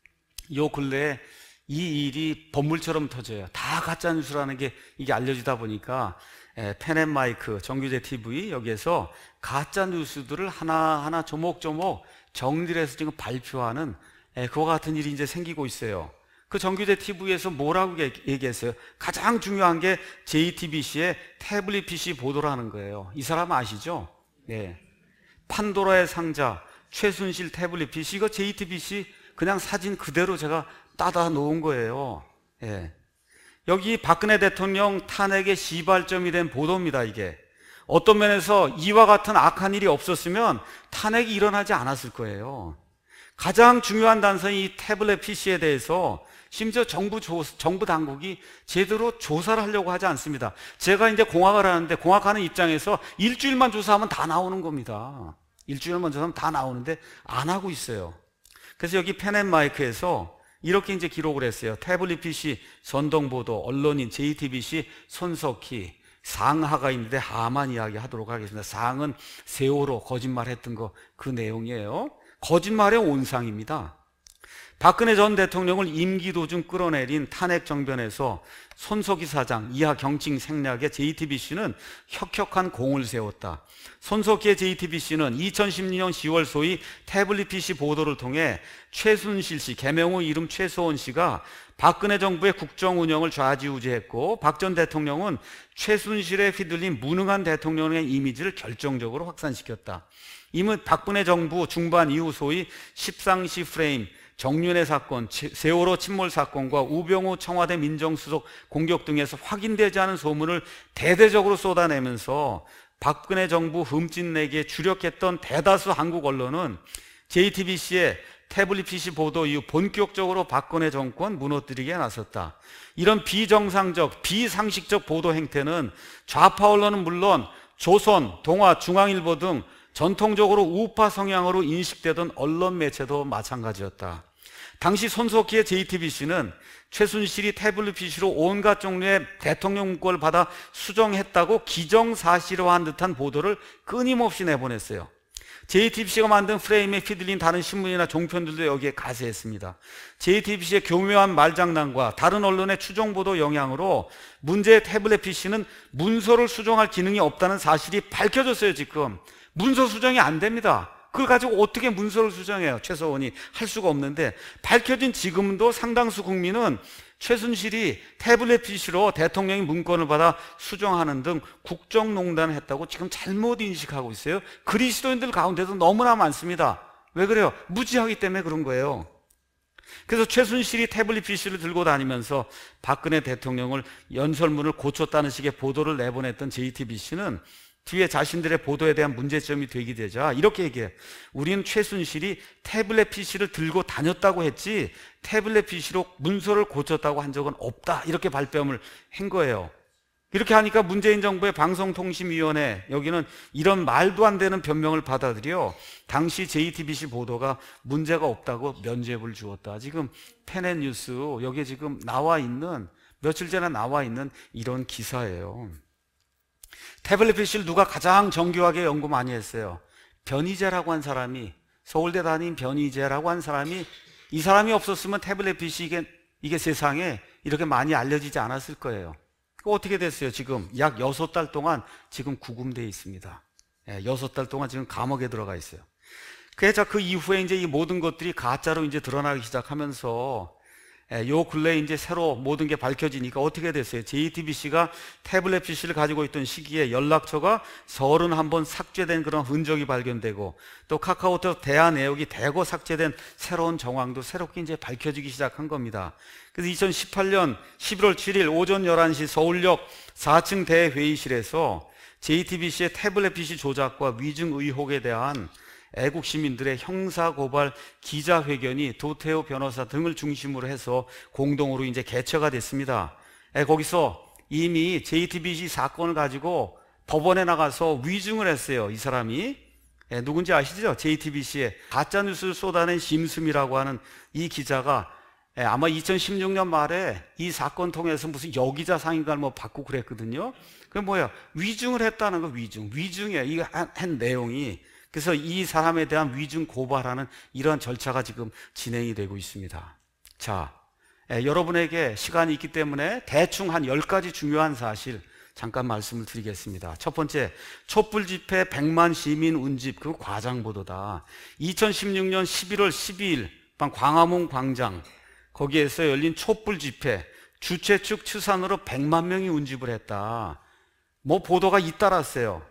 요 근래에 이 일이 번물처럼 터져요. 다 가짜 뉴스라는 게 이게 알려지다 보니까 펜앤마이크, 정규제 TV 여기에서 가짜 뉴스들을 하나하나 조목조목 정리를 해서 지금 발표하는 그와 같은 일이 이제 생기고 있어요. 그 정규제 TV에서 뭐라고 얘기했어요? 가장 중요한 게 JTBC의 태블릿 PC 보도라는 거예요. 이 사람 아시죠? 예. 판도라의 상자, 최순실 태블릿 PC, 이거 JTBC 그냥 사진 그대로 제가 따다 놓은 거예요. 예. 여기 박근혜 대통령 탄핵의 시발점이 된 보도입니다, 이게. 어떤 면에서 이와 같은 악한 일이 없었으면 탄핵이 일어나지 않았을 거예요. 가장 중요한 단서인 이 태블릿 PC에 대해서 심지어 정부 당국이 제대로 조사를 하려고 하지 않습니다. 제가 이제 공학을 하는데 공학하는 입장에서 일주일만 조사하면 다 나오는 겁니다. 일주일만 조사하면 다 나오는데 안 하고 있어요. 그래서 여기 펜앤마이크에서 이렇게 이제 기록을 했어요. 태블릿 PC 선동보도, 언론인 JTBC 손석희, 상하가 있는데 하만 이야기 하도록 하겠습니다. 상은 세월호 거짓말했던 거 그 내용이에요. 거짓말의 온상입니다. 박근혜 전 대통령을 임기 도중 끌어내린 탄핵 정변에서 손석희 사장, 이하 경칭 생략의 JTBC는 혁혁한 공을 세웠다. 손석희의 JTBC는 2016년 10월 소위 태블릿 PC 보도를 통해 최순실 씨, 계명 후 이름 최소원 씨가 박근혜 정부의 국정 운영을 좌지우지했고 박 전 대통령은 최순실에 휘둘린 무능한 대통령의 이미지를 결정적으로 확산시켰다. 이는 박근혜 정부 중반 이후 소위 십상시 프레임, 정윤회 사건, 세월호 침몰 사건과 우병우 청와대 민정수석 공격 등에서 확인되지 않은 소문을 대대적으로 쏟아내면서 박근혜 정부 흠집내기에 주력했던 대다수 한국 언론은 JTBC의 태블릿 PC 보도 이후 본격적으로 박근혜 정권 무너뜨리기에 나섰다. 이런 비정상적, 비상식적 보도 행태는 좌파 언론은 물론 조선, 동아, 중앙일보 등 전통적으로 우파 성향으로 인식되던 언론 매체도 마찬가지였다. 당시 손석희의 JTBC는 최순실이 태블릿 PC로 온갖 종류의 대통령 문건을 받아 수정했다고 기정사실화한 듯한 보도를 끊임없이 내보냈어요. JTBC가 만든 프레임에 휘둘린 다른 신문이나 종편들도 여기에 가세했습니다. JTBC의 교묘한 말장난과 다른 언론의 추정보도 영향으로 문제의 태블릿 PC는 문서를 수정할 기능이 없다는 사실이 밝혀졌어요. 지금 문서 수정이 안 됩니다. 그걸 가지고 어떻게 문서를 수정해요? 최서원이 할 수가 없는데, 밝혀진 지금도 상당수 국민은 최순실이 태블릿 PC로 대통령이 문건을 받아 수정하는 등 국정농단을 했다고 지금 잘못 인식하고 있어요. 그리스도인들 가운데도 너무나 많습니다. 왜 그래요? 무지하기 때문에 그런 거예요. 그래서 최순실이 태블릿 PC를 들고 다니면서 박근혜 대통령을 연설문을 고쳤다는 식의 보도를 내보냈던 JTBC는 뒤에 자신들의 보도에 대한 문제점이 되기되자 이렇게 얘기해요. 우리는 최순실이 태블릿 PC를 들고 다녔다고 했지 태블릿 PC로 문서를 고쳤다고 한 적은 없다, 이렇게 발뺌을 한 거예요. 이렇게 하니까 문재인 정부의 방송통신위원회, 여기는 이런 말도 안 되는 변명을 받아들여 당시 JTBC 보도가 문제가 없다고 면죄부를 주었다. 지금 펜앤뉴스 여기에 지금 나와 있는, 며칠 전에 나와 있는 이런 기사예요. 태블릿 PC를 누가 가장 정교하게 연구 많이 했어요? 변희재라고 한 사람이, 서울대 다닌 변희재라고 한 사람이, 이 사람이 없었으면 태블릿 PC 이게 세상에 이렇게 많이 알려지지 않았을 거예요. 어떻게 됐어요? 지금 약 6달 동안 지금 구금되어 있습니다. 6달 동안 지금 감옥에 들어가 있어요. 그래서 그 이후에 이제 이 모든 것들이 가짜로 이제 드러나기 시작하면서 요 근래에 이제 새로 모든 게 밝혀지니까 어떻게 됐어요? JTBC가 태블릿 PC를 가지고 있던 시기에 연락처가 31번 삭제된 그런 흔적이 발견되고, 또 카카오톡 대화 내역이 대거 삭제된 새로운 정황도 새롭게 이제 밝혀지기 시작한 겁니다. 그래서 2018년 11월 7일 오전 11시 서울역 4층 대회의실에서 JTBC의 태블릿 PC 조작과 위증 의혹에 대한 애국 시민들의 형사고발 기자회견이 도태우 변호사 등을 중심으로 해서 공동으로 이제 개최가 됐습니다. 거기서 이미 JTBC 사건을 가지고 법원에 나가서 위증을 했어요. 이 사람이 누군지 아시죠? JTBC에 가짜뉴스를 쏟아낸 심수미라고 하는 이 기자가 아마 2016년 말에 이 사건 통해서 무슨 여기자 상인가를 뭐 받고 그랬거든요. 그게 뭐야? 위증을 했다는 거. 위증이에요. 이거 한 내용이. 그래서 이 사람에 대한 위증 고발하는 이런 절차가 지금 진행이 되고 있습니다. 자, 여러분에게 시간이 있기 때문에 대충 한 10가지 중요한 사실 잠깐 말씀을 드리겠습니다. 첫 번째, 촛불 집회 100만 시민 운집, 그 과장 보도다. 2016년 11월 12일 밤 광화문 광장, 거기에서 열린 촛불 집회, 주최 측 추산으로 100만 명이 운집을 했다. 뭐 보도가 잇따랐어요.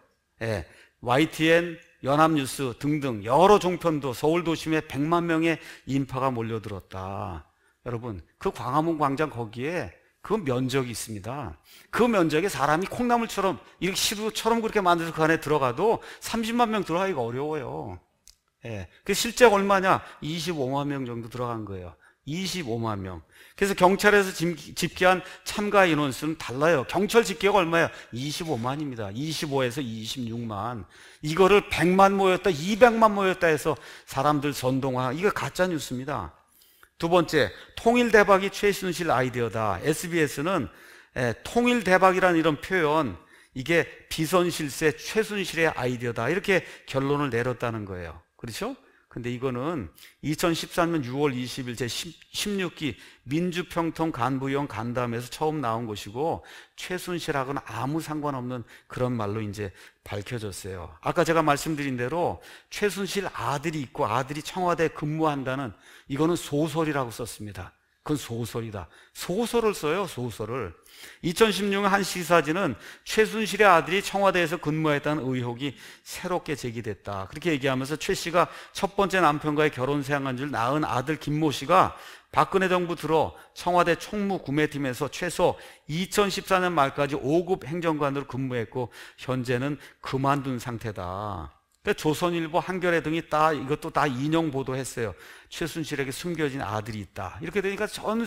YTN, 연합뉴스 등등 여러 종편도 서울 도심에 100만 명의 인파가 몰려들었다. 여러분, 그 광화문 광장 거기에 그 면적이 있습니다. 그 면적에 사람이 콩나물처럼 이렇게 시루처럼 그렇게 만들어서 그 안에 들어가도 30만 명 들어가기가 어려워요. 그 실제 얼마냐? 25만 명 정도 들어간 거예요. 25만 명. 그래서 경찰에서 집계한 참가 인원수는 달라요. 경찰 집계가 얼마예요? 25만입니다. 25에서 26만. 이거를 100만 모였다, 200만 모였다 해서 사람들 선동화, 이거 가짜 뉴스입니다. 두 번째, 통일대박이 최순실 아이디어다. SBS는 통일대박이라는 이런 표현, 이게 비선실세 최순실의 아이디어다, 이렇게 결론을 내렸다는 거예요. 그렇죠? 근데 이거는 2013년 6월 20일 제16기 민주평통 간부위원 간담회에서 처음 나온 것이고, 최순실하고는 아무 상관없는 그런 말로 이제 밝혀졌어요. 아까 제가 말씀드린 대로 최순실 아들이 있고 아들이 청와대에 근무한다는, 이거는 소설이라고 썼습니다. 그건 소설이다. 소설을 써요, 소설을. 2016년 한 시사지는 최순실의 아들이 청와대에서 근무했다는 의혹이 새롭게 제기됐다. 그렇게 얘기하면서 최 씨가 첫 번째 남편과의 결혼 생활한 줄 낳은 아들 김모 씨가 박근혜 정부 들어 청와대 총무구매팀에서 최소 2014년 말까지 5급 행정관으로 근무했고 현재는 그만둔 상태다. 조선일보, 한겨레 등이 이것도 다 인용 보도했어요. 최순실에게 숨겨진 아들이 있다. 이렇게 되니까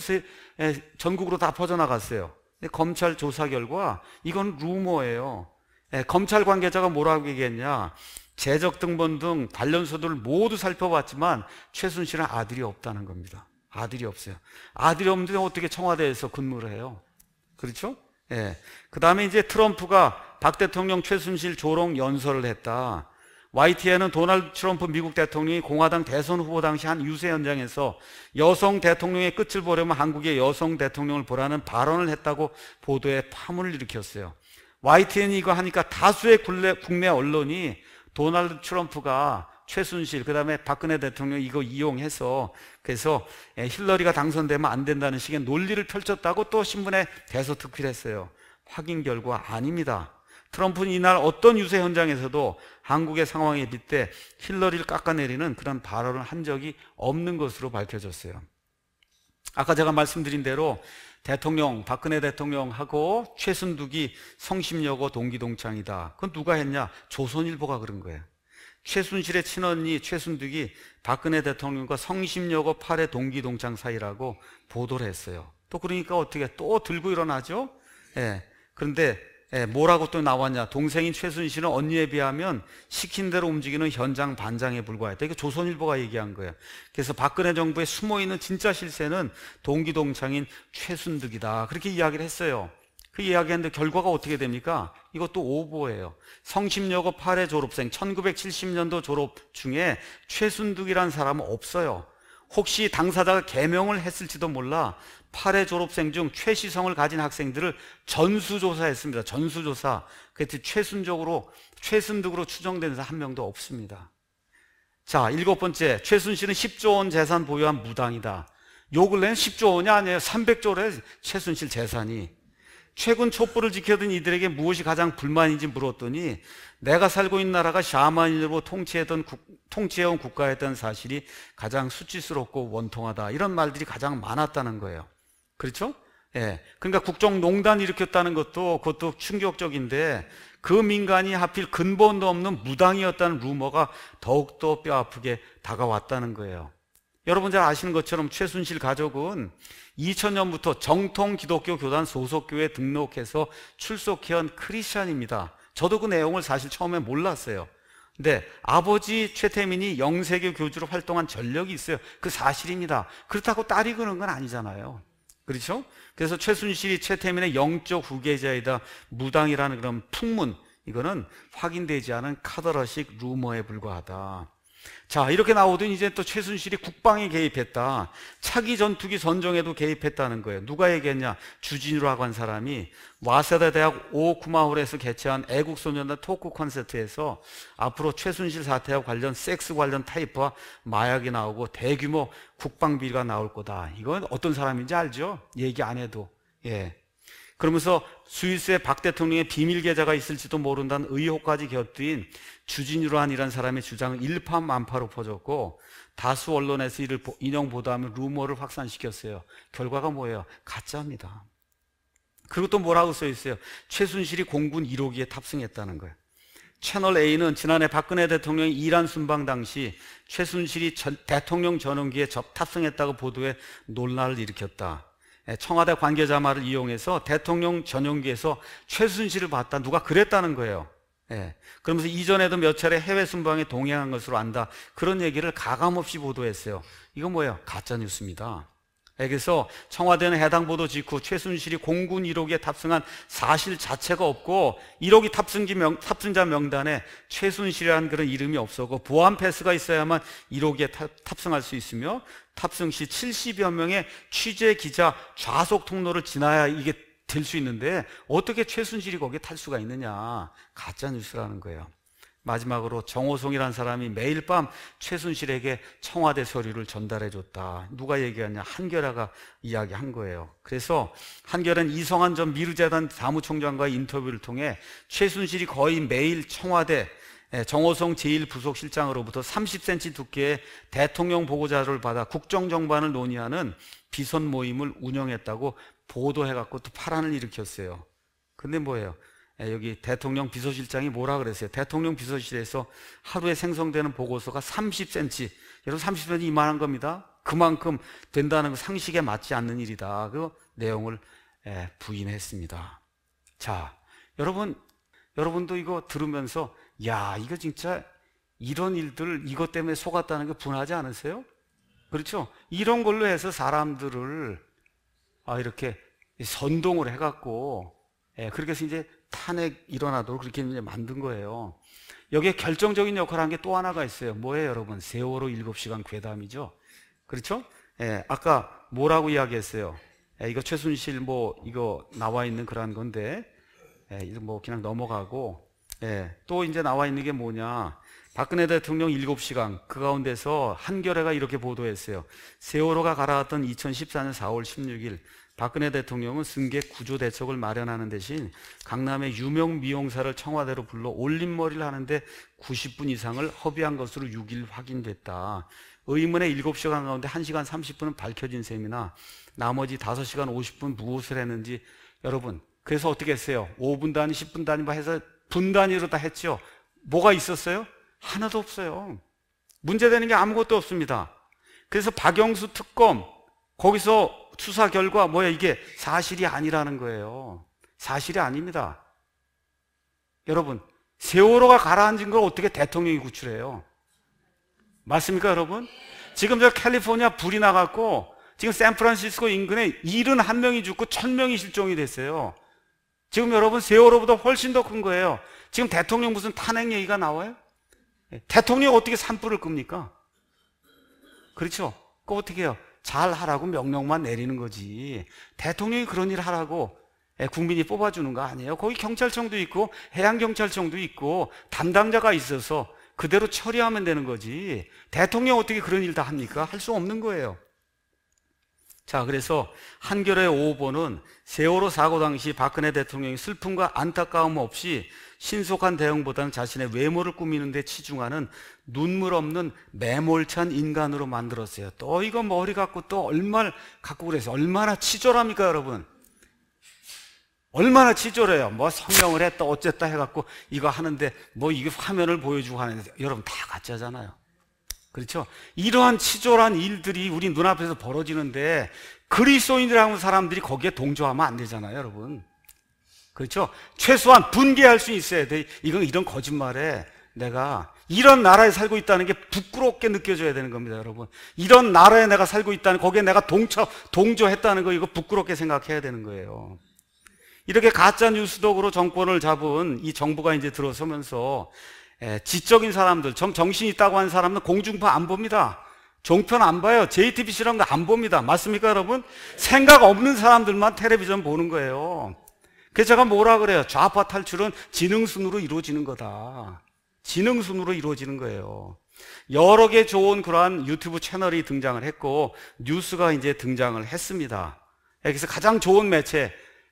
전국으로 다 퍼져나갔어요. 근데 검찰 조사 결과 이건 루머예요. 검찰 관계자가 뭐라고 얘기했냐? 재적 등본 등 관련서들을 모두 살펴봤지만 최순실은 아들이 없다는 겁니다. 아들이 없어요. 아들이 없는데 어떻게 청와대에서 근무를 해요? 그렇죠? 그 다음에 이제 트럼프가 박 대통령 최순실 조롱 연설을 했다. YTN은 도널드 트럼프 미국 대통령이 공화당 대선 후보 당시 한 유세 현장에서 여성 대통령의 끝을 보려면 한국의 여성 대통령을 보라는 발언을 했다고 보도에 파문을 일으켰어요. YTN이 이거 하니까 다수의 국내 언론이 도널드 트럼프가 최순실, 그 다음에 박근혜 대통령 이거 이용해서 그래서 힐러리가 당선되면 안 된다는 식의 논리를 펼쳤다고 또 신문에 대서특필 했어요. 확인 결과 아닙니다. 트럼프는 이날 어떤 유세 현장에서도 한국의 상황에 빗대 힐러리를 깎아내리는 그런 발언을 한 적이 없는 것으로 밝혀졌어요. 아까 제가 말씀드린 대로 박근혜 대통령하고 최순득이 성심여고 동기동창이다. 그건 누가 했냐? 조선일보가 그런 거예요. 최순실의 친언니 최순득이 박근혜 대통령과 성심여고 8회 동기동창 사이라고 보도를 했어요. 또 그러니까 어떻게 또 들고 일어나죠? 그런데 뭐라고 또 나왔냐? 동생인 최순실은 언니에 비하면 시킨 대로 움직이는 현장 반장에 불과했다. 이거 조선일보가 얘기한 거예요. 그래서 박근혜 정부에 숨어있는 진짜 실세는 동기동창인 최순득이다. 그렇게 이야기를 했어요. 그 이야기했는데 결과가 어떻게 됩니까? 이것도 오보예요. 성심여고 8회 졸업생 1970년도 졸업 중에 최순득이라는 사람은 없어요. 혹시 당사자가 개명을 했을지도 몰라 8회 졸업생 중 최시성을 가진 학생들을 전수조사했습니다. 전수조사. 그래서 최순득으로 추정되는 사람 한 명도 없습니다. 자, 7번째, 최순실은 10조 원 재산 보유한 무당이다. 요 근래는 10조 원이 아니에요. 300조래 최순실 재산이. 최근 촛불을 지켜든 이들에게 무엇이 가장 불만인지 물었더니 내가 살고 있는 나라가 샤머니즘으로 통치해온 국가였다는 사실이 가장 수치스럽고 원통하다. 이런 말들이 가장 많았다는 거예요. 그렇죠? 그러니까 국정농단 일으켰다는 그것도 충격적인데 그 민간이 하필 근본도 없는 무당이었다는 루머가 더욱더 뼈아프게 다가왔다는 거예요. 여러분 잘 아시는 것처럼 최순실 가족은 2000년부터 정통 기독교 교단 소속 교회에 등록해서 출석해온 크리스찬입니다. 저도 그 내용을 사실 처음에 몰랐어요. 근데 아버지 최태민이 영세교 교주로 활동한 전력이 있어요. 그 사실입니다. 그렇다고 딸이 그런 건 아니잖아요. 그렇죠? 그래서 최순실이 최태민의 영적 후계자이다, 무당이라는 그런 풍문, 이거는 확인되지 않은 카더라식 루머에 불과하다. 자, 이렇게 나오더니 이제 또 최순실이 국방에 개입했다. 차기 전투기 선정에도 개입했다는 거예요. 누가 얘기했냐? 주진우라고 한 사람이 와세다 대학 오쿠마홀에서 개최한 애국소년단 토크 콘서트에서 앞으로 최순실 사태와 관련 섹스 관련 타이프와 마약이 나오고 대규모 국방비가 나올 거다. 이건 어떤 사람인지 알죠? 얘기 안 해도. 그러면서 스위스에 박 대통령의 비밀 계좌가 있을지도 모른다는 의혹까지 곁들인 주진우라는 사람의 주장은 일파만파로 퍼졌고 다수 언론에서 이를 인용 보도하며 루머를 확산시켰어요. 결과가 뭐예요? 가짜입니다. 그리고 또 뭐라고 써 있어요? 최순실이 공군 1호기에 탑승했다는 거예요. 채널 A는 지난해 박근혜 대통령이 이란 순방 당시 최순실이 대통령 전용기에 탑승했다고 보도해 논란을 일으켰다. 청와대 관계자 말을 이용해서 대통령 전용기에서 최순실을 봤다. 누가 그랬다는 거예요. 그러면서 이전에도 몇 차례 해외 순방에 동행한 것으로 안다. 그런 얘기를 가감없이 보도했어요. 이건 뭐예요? 가짜뉴스입니다. 그래서 청와대는 해당 보도 직후 최순실이 공군 1호기에 탑승한 사실 자체가 없고 1호기 탑승자 명단에 최순실이라는 그런 이름이 없었고 보안 패스가 있어야만 1호기에 탑승할 수 있으며 탑승 시 70여 명의 취재 기자 좌석 통로를 지나야 이게 될 수 있는데 어떻게 최순실이 거기에 탈 수가 있느냐. 가짜 뉴스라는 거예요. 마지막으로 정호송이라는 사람이 매일 밤 최순실에게 청와대 서류를 전달해 줬다. 누가 얘기하냐? 한겨레가 이야기한 거예요. 그래서 한겨레는 이성한 전 미르재단 사무총장과의 인터뷰를 통해 최순실이 거의 매일 청와대 정호성 제1부속실장으로부터 30cm 두께의 대통령 보고자료를 받아 국정정반을 논의하는 비선 모임을 운영했다고 보도해갖고 또 파란을 일으켰어요. 근데 뭐예요? 여기 대통령 비서실장이 뭐라 그랬어요? 대통령 비서실에서 하루에 생성되는 보고서가 30cm, 여러분 30cm 이만한 겁니다. 그만큼 된다는 거 상식에 맞지 않는 일이다. 그 내용을 부인했습니다. 자, 여러분도 이거 들으면서 야, 이거 진짜 이런 일들 이것 때문에 속았다는 게 분하지 않으세요? 그렇죠? 이런 걸로 해서 사람들을 이렇게 선동을 해갖고 그렇게 해서 이제 탄핵 일어나도록 그렇게 이제 만든 거예요. 여기에 결정적인 역할을 한 게 또 하나가 있어요. 뭐예요, 여러분? 세월호 7시간 괴담이죠. 그렇죠? 아까 뭐라고 이야기했어요? 이거 최순실 이거 나와 있는 그런 건데, 이거 그냥 넘어가고, 또 이제 나와 있는 게 뭐냐? 박근혜 대통령 7시간, 그 가운데서 한겨레가 이렇게 보도했어요. 세월호가 가라앉던 2014년 4월 16일, 박근혜 대통령은 승객 구조 대책을 마련하는 대신 강남의 유명 미용사를 청와대로 불러 올림머리를 하는데 90분 이상을 허비한 것으로 6일 확인됐다. 의문의 7시간 가운데 1시간 30분은 밝혀진 셈이나 나머지 5시간 50분 무엇을 했는지 여러분, 그래서 어떻게 했어요? 5분 단위, 10분 단위 해서 분 단위로 다 했죠. 뭐가 있었어요? 하나도 없어요. 문제되는 게 아무것도 없습니다. 그래서 박영수 특검 거기서 수사 결과 이게 사실이 아니라는 거예요. 사실이 아닙니다. 여러분, 세월호가 가라앉은 걸 어떻게 대통령이 구출해요? 맞습니까, 여러분? 지금 저 캘리포니아 불이 나갖고 지금 샌프란시스코 인근에 71명이 죽고 1000명이 실종이 됐어요. 지금 여러분 세월호보다 훨씬 더 큰 거예요. 지금 대통령 무슨 탄핵 얘기가 나와요? 대통령이 어떻게 산불을 끕니까? 그렇죠? 그거 어떻게 해요? 잘 하라고 명령만 내리는 거지. 대통령이 그런 일 하라고 국민이 뽑아주는 거 아니에요. 거기 경찰청도 있고 해양경찰청도 있고 담당자가 있어서 그대로 처리하면 되는 거지. 대통령 어떻게 그런 일 다 합니까? 할 수 없는 거예요. 자, 그래서 한겨레 5호본은 세월호 사고 당시 박근혜 대통령이 슬픔과 안타까움 없이 신속한 대응보다는 자신의 외모를 꾸미는 데 치중하는 눈물 없는 매몰찬 인간으로 만들었어요. 또 이거 머리 갖고 또 얼마나 갖고 그래서 얼마나 치졸합니까, 여러분? 얼마나 치졸해요. 성명을 했다 어쨌다 해갖고 이거 하는데 이게 화면을 보여주고 하는데 여러분 다 가짜잖아요. 그렇죠? 이러한 치졸한 일들이 우리 눈앞에서 벌어지는데 그리스도인이라는 사람들이 거기에 동조하면 안 되잖아요, 여러분. 그렇죠? 최소한 분개할 수 있어야 돼. 이런 거짓말에 내가 이런 나라에 살고 있다는 게 부끄럽게 느껴져야 되는 겁니다, 여러분. 이런 나라에 내가 살고 있다는, 거기에 내가 동조했다는 거, 이거 부끄럽게 생각해야 되는 거예요. 이렇게 가짜 뉴스 덕으로 정권을 잡은 이 정부가 이제 들어서면서 지적인 사람들, 정신 있다고 하는 사람은 공중파 안 봅니다. 종편 안 봐요. JTBC라는 거 안 봅니다. 맞습니까, 여러분? 생각 없는 사람들만 텔레비전 보는 거예요. 그래서 제가 뭐라 그래요? 좌파 탈출은 지능순으로 이루어지는 거다. 지능순으로 이루어지는 거예요. 여러 개 좋은 그러한 유튜브 채널이 등장을 했고 뉴스가 이제 등장을 했습니다. 그래서 가장 좋은 매체,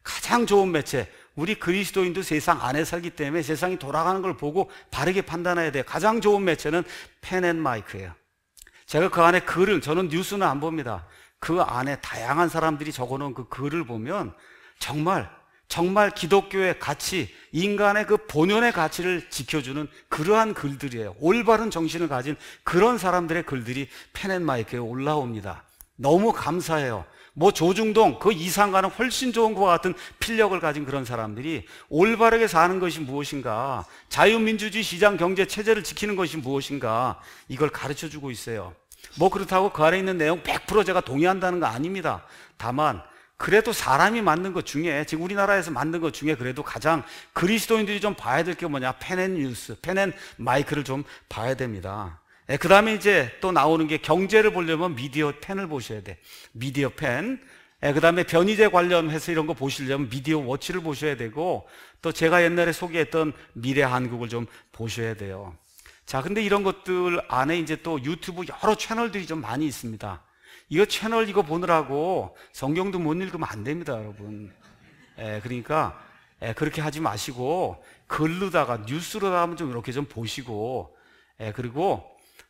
우리 그리스도인도 세상 안에 살기 때문에 세상이 돌아가는 걸 보고 바르게 판단해야 돼요. 가장 좋은 매체는 펜앤마이크예요. 제가 그 안에 저는 뉴스는 안 봅니다. 그 안에 다양한 사람들이 적어놓은 그 글을 보면 정말 기독교의 가치, 인간의 그 본연의 가치를 지켜주는 그러한 글들이에요. 올바른 정신을 가진 그런 사람들의 글들이 펜앤마이크에 올라옵니다. 너무 감사해요. 조중동 그 이상과는 훨씬 좋은 것과 같은 필력을 가진 그런 사람들이 올바르게 사는 것이 무엇인가, 자유민주주의 시장 경제 체제를 지키는 것이 무엇인가, 이걸 가르쳐주고 있어요. 그렇다고 그 안에 있는 내용 100% 제가 동의한다는 거 아닙니다. 다만 그래도 사람이 만든 것 중에, 지금 우리나라에서 만든 것 중에 그래도 가장 그리스도인들이 좀 봐야 될 게 뭐냐, 펜앤뉴스, 펜앤마이크를 좀 봐야 됩니다. 그 다음에 이제 또 나오는 게, 경제를 보려면 미디어 펜을 보셔야 돼. 미디어 펜. 그 다음에 변희재 관련해서 이런 거 보시려면 미디어 워치를 보셔야 되고, 또 제가 옛날에 소개했던 미래 한국을 좀 보셔야 돼요. 자, 근데 이런 것들 안에 이제 또 유튜브 여러 채널들이 좀 많이 있습니다. 이거 채널 이거 보느라고 성경도 못 읽으면 안 됩니다, 여러분. 그러니까 그렇게 하지 마시고 글로다가 뉴스로다가 좀 이렇게 좀 보시고, 그리고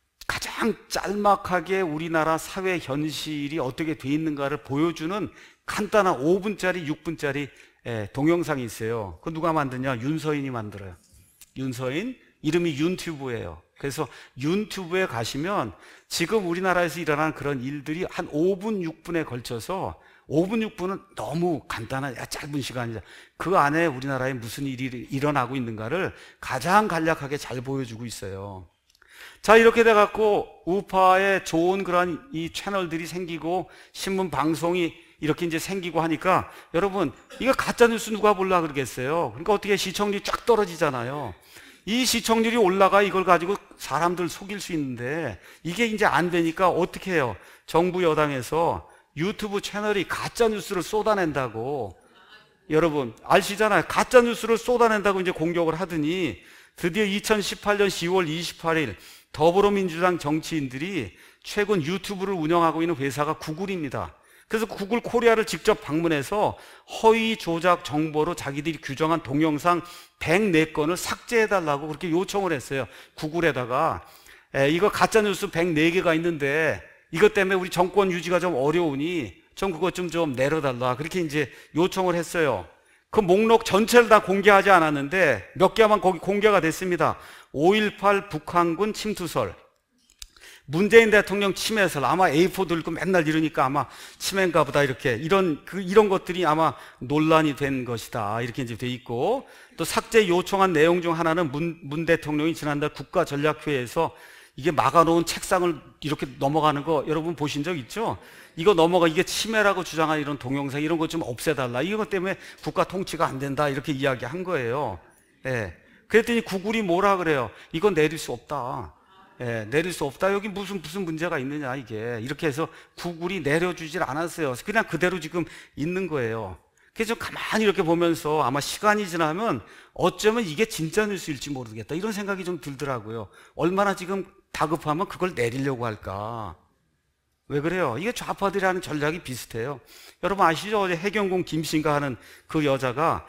가장 짤막하게 우리나라 사회 현실이 어떻게 돼 있는가를 보여주는 간단한 5분짜리, 6분짜리 동영상이 있어요. 그거 누가 만드냐? 윤서인이 만들어요. 윤서인, 이름이 윤튜브예요. 그래서 윤튜브에 가시면 지금 우리나라에서 일어나는 그런 일들이 한 5분, 6분에 걸쳐서, 5분, 6분은 너무 간단한 짧은 시간이죠. 그 안에 우리나라에 무슨 일이 일어나고 있는가를 가장 간략하게 잘 보여주고 있어요. 자, 이렇게 돼갖고 우파에 좋은 그런 이 채널들이 생기고 신문 방송이 이렇게 이제 생기고 하니까, 여러분, 이거 가짜뉴스 누가 보려 그러겠어요? 그러니까 어떻게 시청률이 쫙 떨어지잖아요. 이 시청률이 올라가 이걸 가지고 사람들 속일 수 있는데, 이게 이제 안 되니까 어떻게 해요? 정부 여당에서 유튜브 채널이 가짜뉴스를 쏟아낸다고, 여러분 아시잖아요. 가짜뉴스를 쏟아낸다고 이제 공격을 하더니, 드디어 2018년 10월 28일 더불어민주당 정치인들이 최근 유튜브를 운영하고 있는 회사가 구글입니다. 그래서 구글 코리아를 직접 방문해서 허위 조작 정보로 자기들이 규정한 동영상 104건을 삭제해달라고 그렇게 요청을 했어요. 구글에다가 이거 가짜뉴스 104개가 있는데 이것 때문에 우리 정권 유지가 좀 어려우니 좀 그것 좀 내려달라, 그렇게 이제 요청을 했어요. 그 목록 전체를 다 공개하지 않았는데 몇 개만 거기 공개가 됐습니다. 5.18 북한군 침투설, 문재인 대통령 침해설, 아마 A4 들고 맨날 이러니까 아마 침해인가 보다, 이런 것들이 아마 논란이 된 것이다, 이렇게 이제 돼 있고, 또 삭제 요청한 내용 중 하나는 문 대통령이 지난달 국가전략회의에서 이게 막아놓은 책상을 이렇게 넘어가는 거 여러분 보신 적 있죠? 이거 이게 침해라고 주장한 이런 동영상, 이런 거 좀 없애달라, 이것 때문에 국가 통치가 안 된다, 이렇게 이야기한 거예요. 그랬더니 구글이 뭐라 그래요? 이건 내릴 수 없다. 내릴 수 없다. 여기 무슨 문제가 있느냐, 이게. 이렇게 해서 구글이 내려주질 않았어요. 그냥 그대로 지금 있는 거예요. 그래서 가만히 이렇게 보면서 아마 시간이 지나면 어쩌면 이게 진짜 뉴스일지 모르겠다, 이런 생각이 좀 들더라고요. 얼마나 지금 다급하면 그걸 내리려고 할까? 왜 그래요? 이게 좌파들이 하는 전략이 비슷해요. 여러분 아시죠? 어제 해경공 김씨인가 하는 그 여자가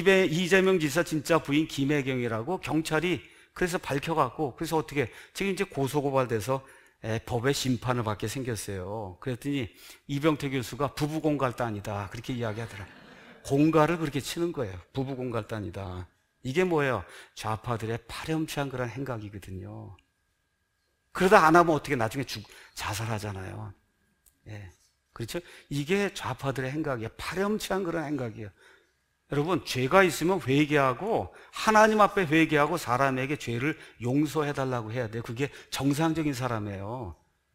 이재명 지사 진짜 부인 김혜경이라고 경찰이 그래서 밝혀갖고, 그래서 어떻게 지금 이제 고소고발돼서 법의 심판을 받게 생겼어요. 그랬더니 이병태 교수가 부부공갈단이다, 그렇게 이야기하더라. 공갈을 그렇게 치는 거예요. 부부공갈단이다. 이게 뭐예요? 좌파들의 파렴치한 그런 행각이거든요. 그러다 안 하면 어떻게 나중에 자살하잖아요. 그렇죠? 이게 좌파들의 행각이에요. 파렴치한 그런 행각이에요. 여러분, 죄가 있으면 회개하고 하나님 앞에 회개하고 사람에게 죄를 용서해달라고 해야 돼요. 그게 정상적인 사람이에요.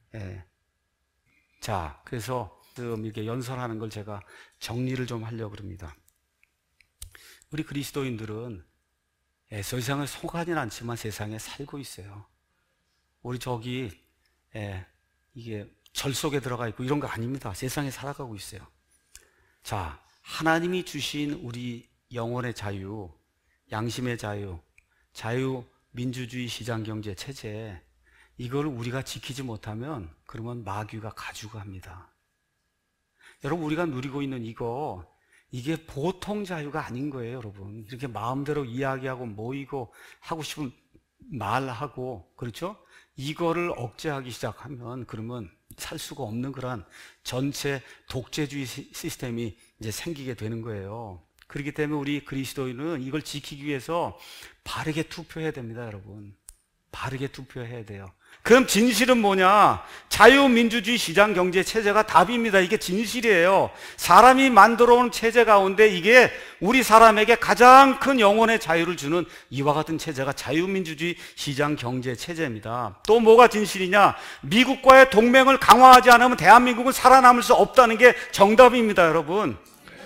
자, 그래서 이렇게 연설하는 걸 제가 정리를 좀 하려고 합니다. 우리 그리스도인들은 세상에 속하진 않지만 세상에 살고 있어요. 우리 이게 절 속에 들어가 있고 이런 거 아닙니다. 세상에 살아가고 있어요. 자, 하나님이 주신 우리 영혼의 자유, 양심의 자유, 민주주의 시장경제 체제, 이걸 우리가 지키지 못하면 그러면 마귀가 가지고 갑니다. 여러분, 우리가 누리고 있는 이게 보통 자유가 아닌 거예요, 여러분. 이렇게 마음대로 이야기하고 모이고 하고 싶은 말하고, 그렇죠? 이거를 억제하기 시작하면 그러면 살 수가 없는 그런 전체 독재주의 시스템이 이제 생기게 되는 거예요. 그렇기 때문에 우리 그리스도인은 이걸 지키기 위해서 바르게 투표해야 됩니다, 여러분. 바르게 투표해야 돼요. 그럼 진실은 뭐냐? 자유민주주의 시장경제 체제가 답입니다. 이게 진실이에요. 사람이 만들어 온 체제 가운데 이게 우리 사람에게 가장 큰 영혼의 자유를 주는 이와 같은 체제가 자유민주주의 시장경제 체제입니다. 또 뭐가 진실이냐? 미국과의 동맹을 강화하지 않으면 대한민국은 살아남을 수 없다는 게 정답입니다, 여러분. 또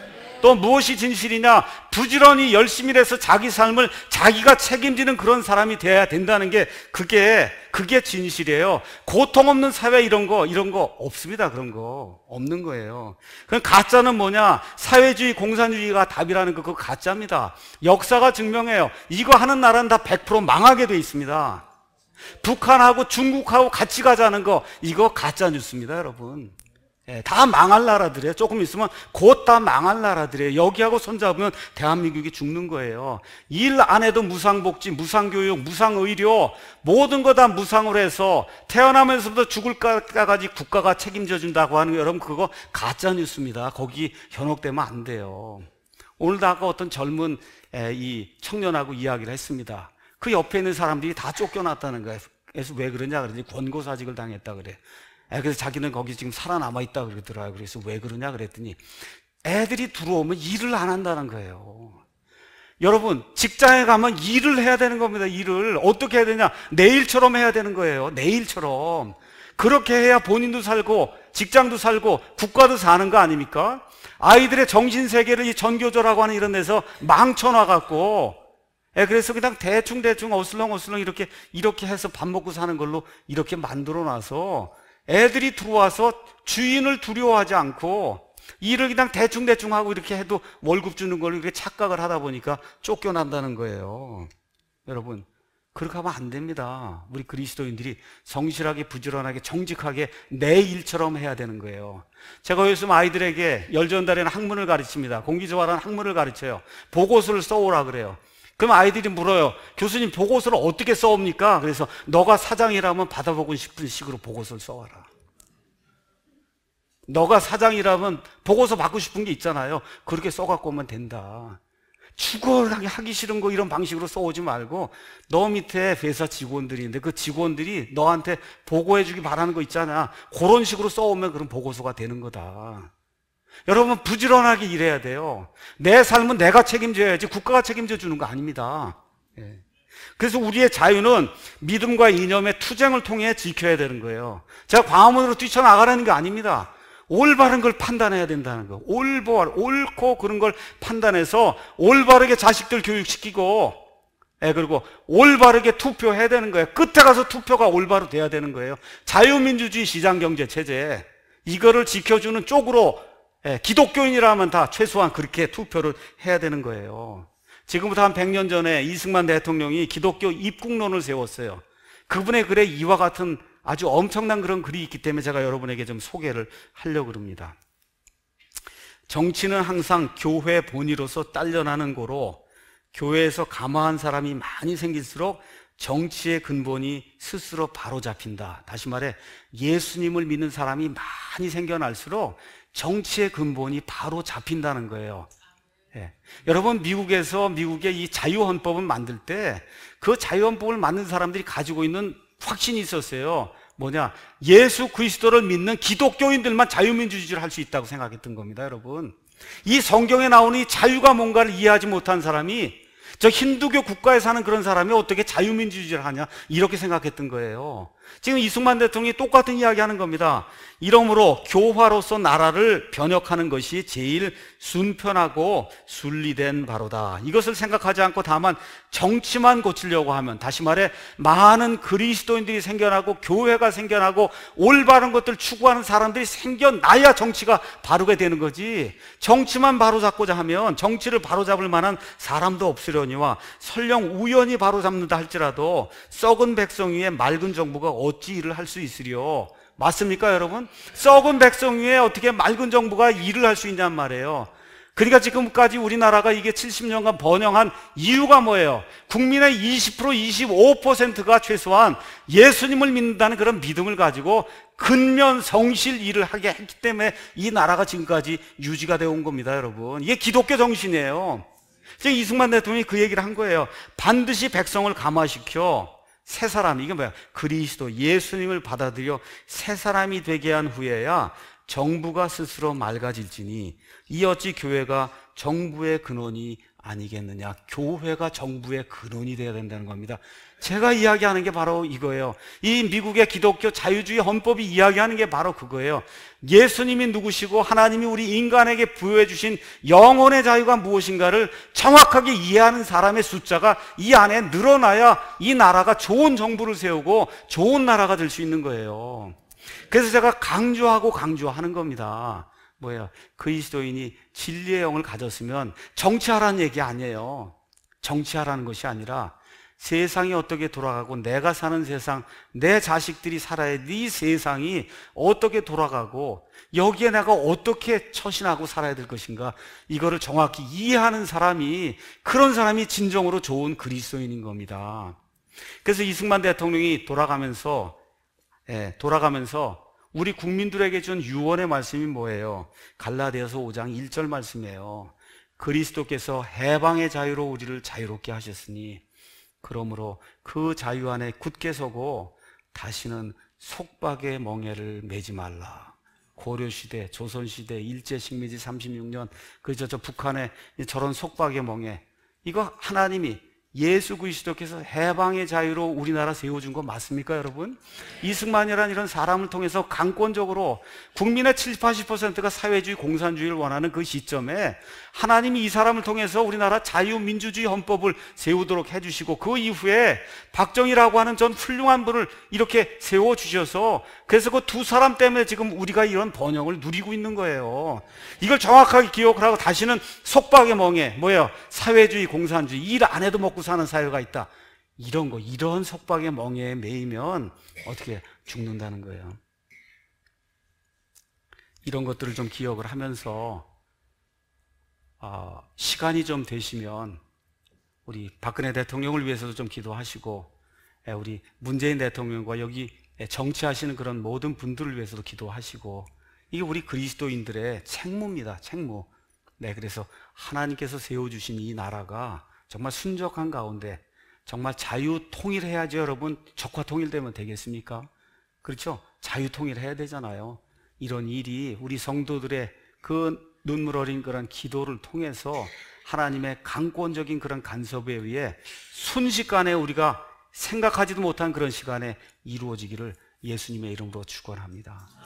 또 무엇이 진실이냐? 부지런히 열심히 해서 자기 삶을 자기가 책임지는 그런 사람이 돼야 된다는 게 그게 진실이에요. 고통 없는 사회 이런 거 없습니다. 그런 거 없는 거예요. 그럼 가짜는 뭐냐? 사회주의, 공산주의가 답이라는 거, 그거 가짜입니다. 역사가 증명해요. 이거 하는 나라는 다 100% 망하게 돼 있습니다. 북한하고 중국하고 같이 가자는 거, 이거 가짜 뉴스입니다, 여러분. 예, 다 망할 나라들이에요. 조금 있으면 곧 다 망할 나라들이에요. 여기하고 손잡으면 대한민국이 죽는 거예요. 일 안 해도 무상복지, 무상교육, 무상의료, 모든 거 다 무상으로 해서 태어나면서부터 죽을 까지 국가가 책임져 준다고 하는 거, 여러분 그거 가짜 뉴스입니다. 거기 현혹되면 안 돼요. 오늘도 아까 어떤 젊은 이 청년하고 이야기를 했습니다. 그 옆에 있는 사람들이 다 쫓겨났다는 거예요. 그래서 왜 그러냐 그러더니 권고사직을 당했다 그래. 그래서 자기는 거기 지금 살아남아 있다 그러더라고요. 그래서 왜 그러냐 그랬더니 애들이 들어오면 일을 안 한다는 거예요. 여러분, 직장에 가면 일을 해야 되는 겁니다. 일을 어떻게 해야 되냐? 내일처럼 해야 되는 거예요. 내일처럼. 그렇게 해야 본인도 살고 직장도 살고 국가도 사는 거 아닙니까? 아이들의 정신세계를 이 전교조라고 하는 이런 데서 망쳐놔갖고, 그래서 그냥 대충 어슬렁어슬렁 이렇게 해서 밥 먹고 사는 걸로 이렇게 만들어놔서 애들이 들어와서 주인을 두려워하지 않고 일을 그냥 대충 하고 이렇게 해도 월급 주는 걸로 이렇게 착각을 하다 보니까 쫓겨난다는 거예요. 여러분, 그렇게 하면 안 됩니다. 우리 그리스도인들이 성실하게, 부지런하게, 정직하게 내 일처럼 해야 되는 거예요. 제가 요즘 아이들에게 열전달에는 학문을 가르칩니다. 공기조화라는 학문을 가르쳐요. 보고서를 써오라 그래요. 그럼 아이들이 물어요. 교수님, 보고서를 어떻게 써옵니까? 그래서 너가 사장이라면 받아보고 싶은 식으로 보고서를 써와라. 너가 사장이라면 보고서 받고 싶은 게 있잖아요. 그렇게 써갖고 오면 된다. 죽어나게 하기 싫은 거 이런 방식으로 써오지 말고, 너 밑에 회사 직원들인데 그 직원들이 너한테 보고해주기 바라는 거 있잖아. 그런 식으로 써오면 그런 보고서가 되는 거다. 여러분, 부지런하게 일해야 돼요. 내 삶은 내가 책임져야지 국가가 책임져 주는 거 아닙니다. 그래서 우리의 자유는 믿음과 이념의 투쟁을 통해 지켜야 되는 거예요. 제가 광화문으로 뛰쳐나가라는 게 아닙니다. 올바른 걸 판단해야 된다는 거. 옳고 그런 걸 판단해서 올바르게 자식들 교육시키고, 그리고 올바르게 투표해야 되는 거예요. 끝에 가서 투표가 올바로 돼야 되는 거예요. 자유민주주의 시장경제 체제, 이거를 지켜주는 쪽으로 기독교인이라면 다 최소한 그렇게 투표를 해야 되는 거예요. 지금부터 한 100년 전에 이승만 대통령이 기독교 입국론을 세웠어요. 그분의 글에 이와 같은 아주 엄청난 그런 글이 있기 때문에 제가 여러분에게 좀 소개를 하려고 합니다. 정치는 항상 교회 본위로서 딸려나는 거로, 교회에서 감화한 사람이 많이 생길수록 정치의 근본이 스스로 바로잡힌다. 다시 말해, 예수님을 믿는 사람이 많이 생겨날수록 정치의 근본이 바로 잡힌다는 거예요. 여러분, 미국의 이 자유헌법을 만들 때 그 자유헌법을 만든 사람들이 가지고 있는 확신이 있었어요. 뭐냐? 예수 그리스도를 믿는 기독교인들만 자유민주주의를 할 수 있다고 생각했던 겁니다, 여러분. 이 성경에 나오는 이 자유가 뭔가를 이해하지 못한 사람이, 저 힌두교 국가에 사는 그런 사람이 어떻게 자유민주주의를 하냐, 이렇게 생각했던 거예요. 지금 이승만 대통령이 똑같은 이야기 하는 겁니다. 이러므로 교화로서 나라를 변혁하는 것이 제일 순편하고 순리된 바로다. 이것을 생각하지 않고 다만 정치만 고치려고 하면, 다시 말해 많은 그리스도인들이 생겨나고 교회가 생겨나고 올바른 것들 추구하는 사람들이 생겨나야 정치가 바르게 되는 거지, 정치만 바로잡고자 하면 정치를 바로잡을 만한 사람도 없으려니와 설령 우연히 바로잡는다 할지라도 썩은 백성 위에 맑은 정부가 어찌 일을 할 수 있으리요? 맞습니까, 여러분? 썩은 백성 위에 어떻게 맑은 정부가 일을 할 수 있냔 말이에요. 그러니까 지금까지 우리나라가 이게 70년간 번영한 이유가 뭐예요? 국민의 20%, 25%가 최소한 예수님을 믿는다는 그런 믿음을 가지고 근면 성실 일을 하게 했기 때문에 이 나라가 지금까지 유지가 되어 온 겁니다, 여러분. 이게 기독교 정신이에요. 지금 이승만 대통령이 그 얘기를 한 거예요. 반드시 백성을 감화시켜 새 사람, 이게 뭐야? 그리스도 예수님을 받아들여 새 사람이 되게 한 후에야 정부가 스스로 맑아질지니 이 어찌 교회가 정부의 근원이 아니겠느냐. 교회가 정부의 근원이 되어야 된다는 겁니다. 제가 이야기하는 게 바로 이거예요. 이 미국의 기독교 자유주의 헌법이 이야기하는 게 바로 그거예요. 예수님이 누구시고 하나님이 우리 인간에게 부여해 주신 영혼의 자유가 무엇인가를 정확하게 이해하는 사람의 숫자가 이 안에 늘어나야 이 나라가 좋은 정부를 세우고 좋은 나라가 될 수 있는 거예요. 그래서 제가 강조하는 겁니다. 뭐예요? 그리스도인이 진리의 영을 가졌으면 정치하라는 얘기 아니에요. 정치하라는 것이 아니라 세상이 어떻게 돌아가고 내가 사는 세상, 내 자식들이 살아야 될 이 세상이 어떻게 돌아가고 여기에 내가 어떻게 처신하고 살아야 될 것인가, 이거를 정확히 이해하는 사람이, 그런 사람이 진정으로 좋은 그리스도인인 겁니다. 그래서 이승만 대통령이 돌아가면서 우리 국민들에게 준 유언의 말씀이 뭐예요? 갈라디아서 5장 1절 말씀이에요. 그리스도께서 해방의 자유로 우리를 자유롭게 하셨으니 그러므로 그 자유 안에 굳게 서고 다시는 속박의 멍에를 매지 말라. 고려시대, 조선시대, 일제식민지 36년, 그저 북한의 저런 속박의 멍에, 이거 하나님이 예수 그리스도께서 해방의 자유로 우리나라 세워준 거 맞습니까, 여러분? 이승만이라는 이런 사람을 통해서 강권적으로 국민의 70, 80%가 사회주의, 공산주의를 원하는 그 시점에 하나님이 이 사람을 통해서 우리나라 자유민주주의 헌법을 세우도록 해주시고, 그 이후에 박정희라고 하는 전 훌륭한 분을 이렇게 세워주셔서, 그래서 그 두 사람 때문에 지금 우리가 이런 번영을 누리고 있는 거예요. 이걸 정확하게 기억을 하고 다시는 속박의 멍에, 뭐예요? 사회주의, 공산주의, 일 안 해도 먹고 사는 사회가 있다, 이런 속박의 멍에에 매이면 어떻게 죽는다는 거예요. 이런 것들을 좀 기억을 하면서 시간이 좀 되시면 우리 박근혜 대통령을 위해서도 좀 기도하시고, 우리 문재인 대통령과 여기 정치하시는 그런 모든 분들을 위해서도 기도하시고, 이게 우리 그리스도인들의 책무입니다. 책무. 그래서 하나님께서 세워주신 이 나라가 정말 순적한 가운데 정말 자유통일해야죠, 여러분. 적화통일되면 되겠습니까? 그렇죠? 자유통일해야 되잖아요. 이런 일이 우리 성도들의 그 눈물 어린 그런 기도를 통해서 하나님의 강권적인 그런 간섭에 의해 순식간에 우리가 생각하지도 못한 그런 시간에 이루어지기를 예수님의 이름으로 축원합니다.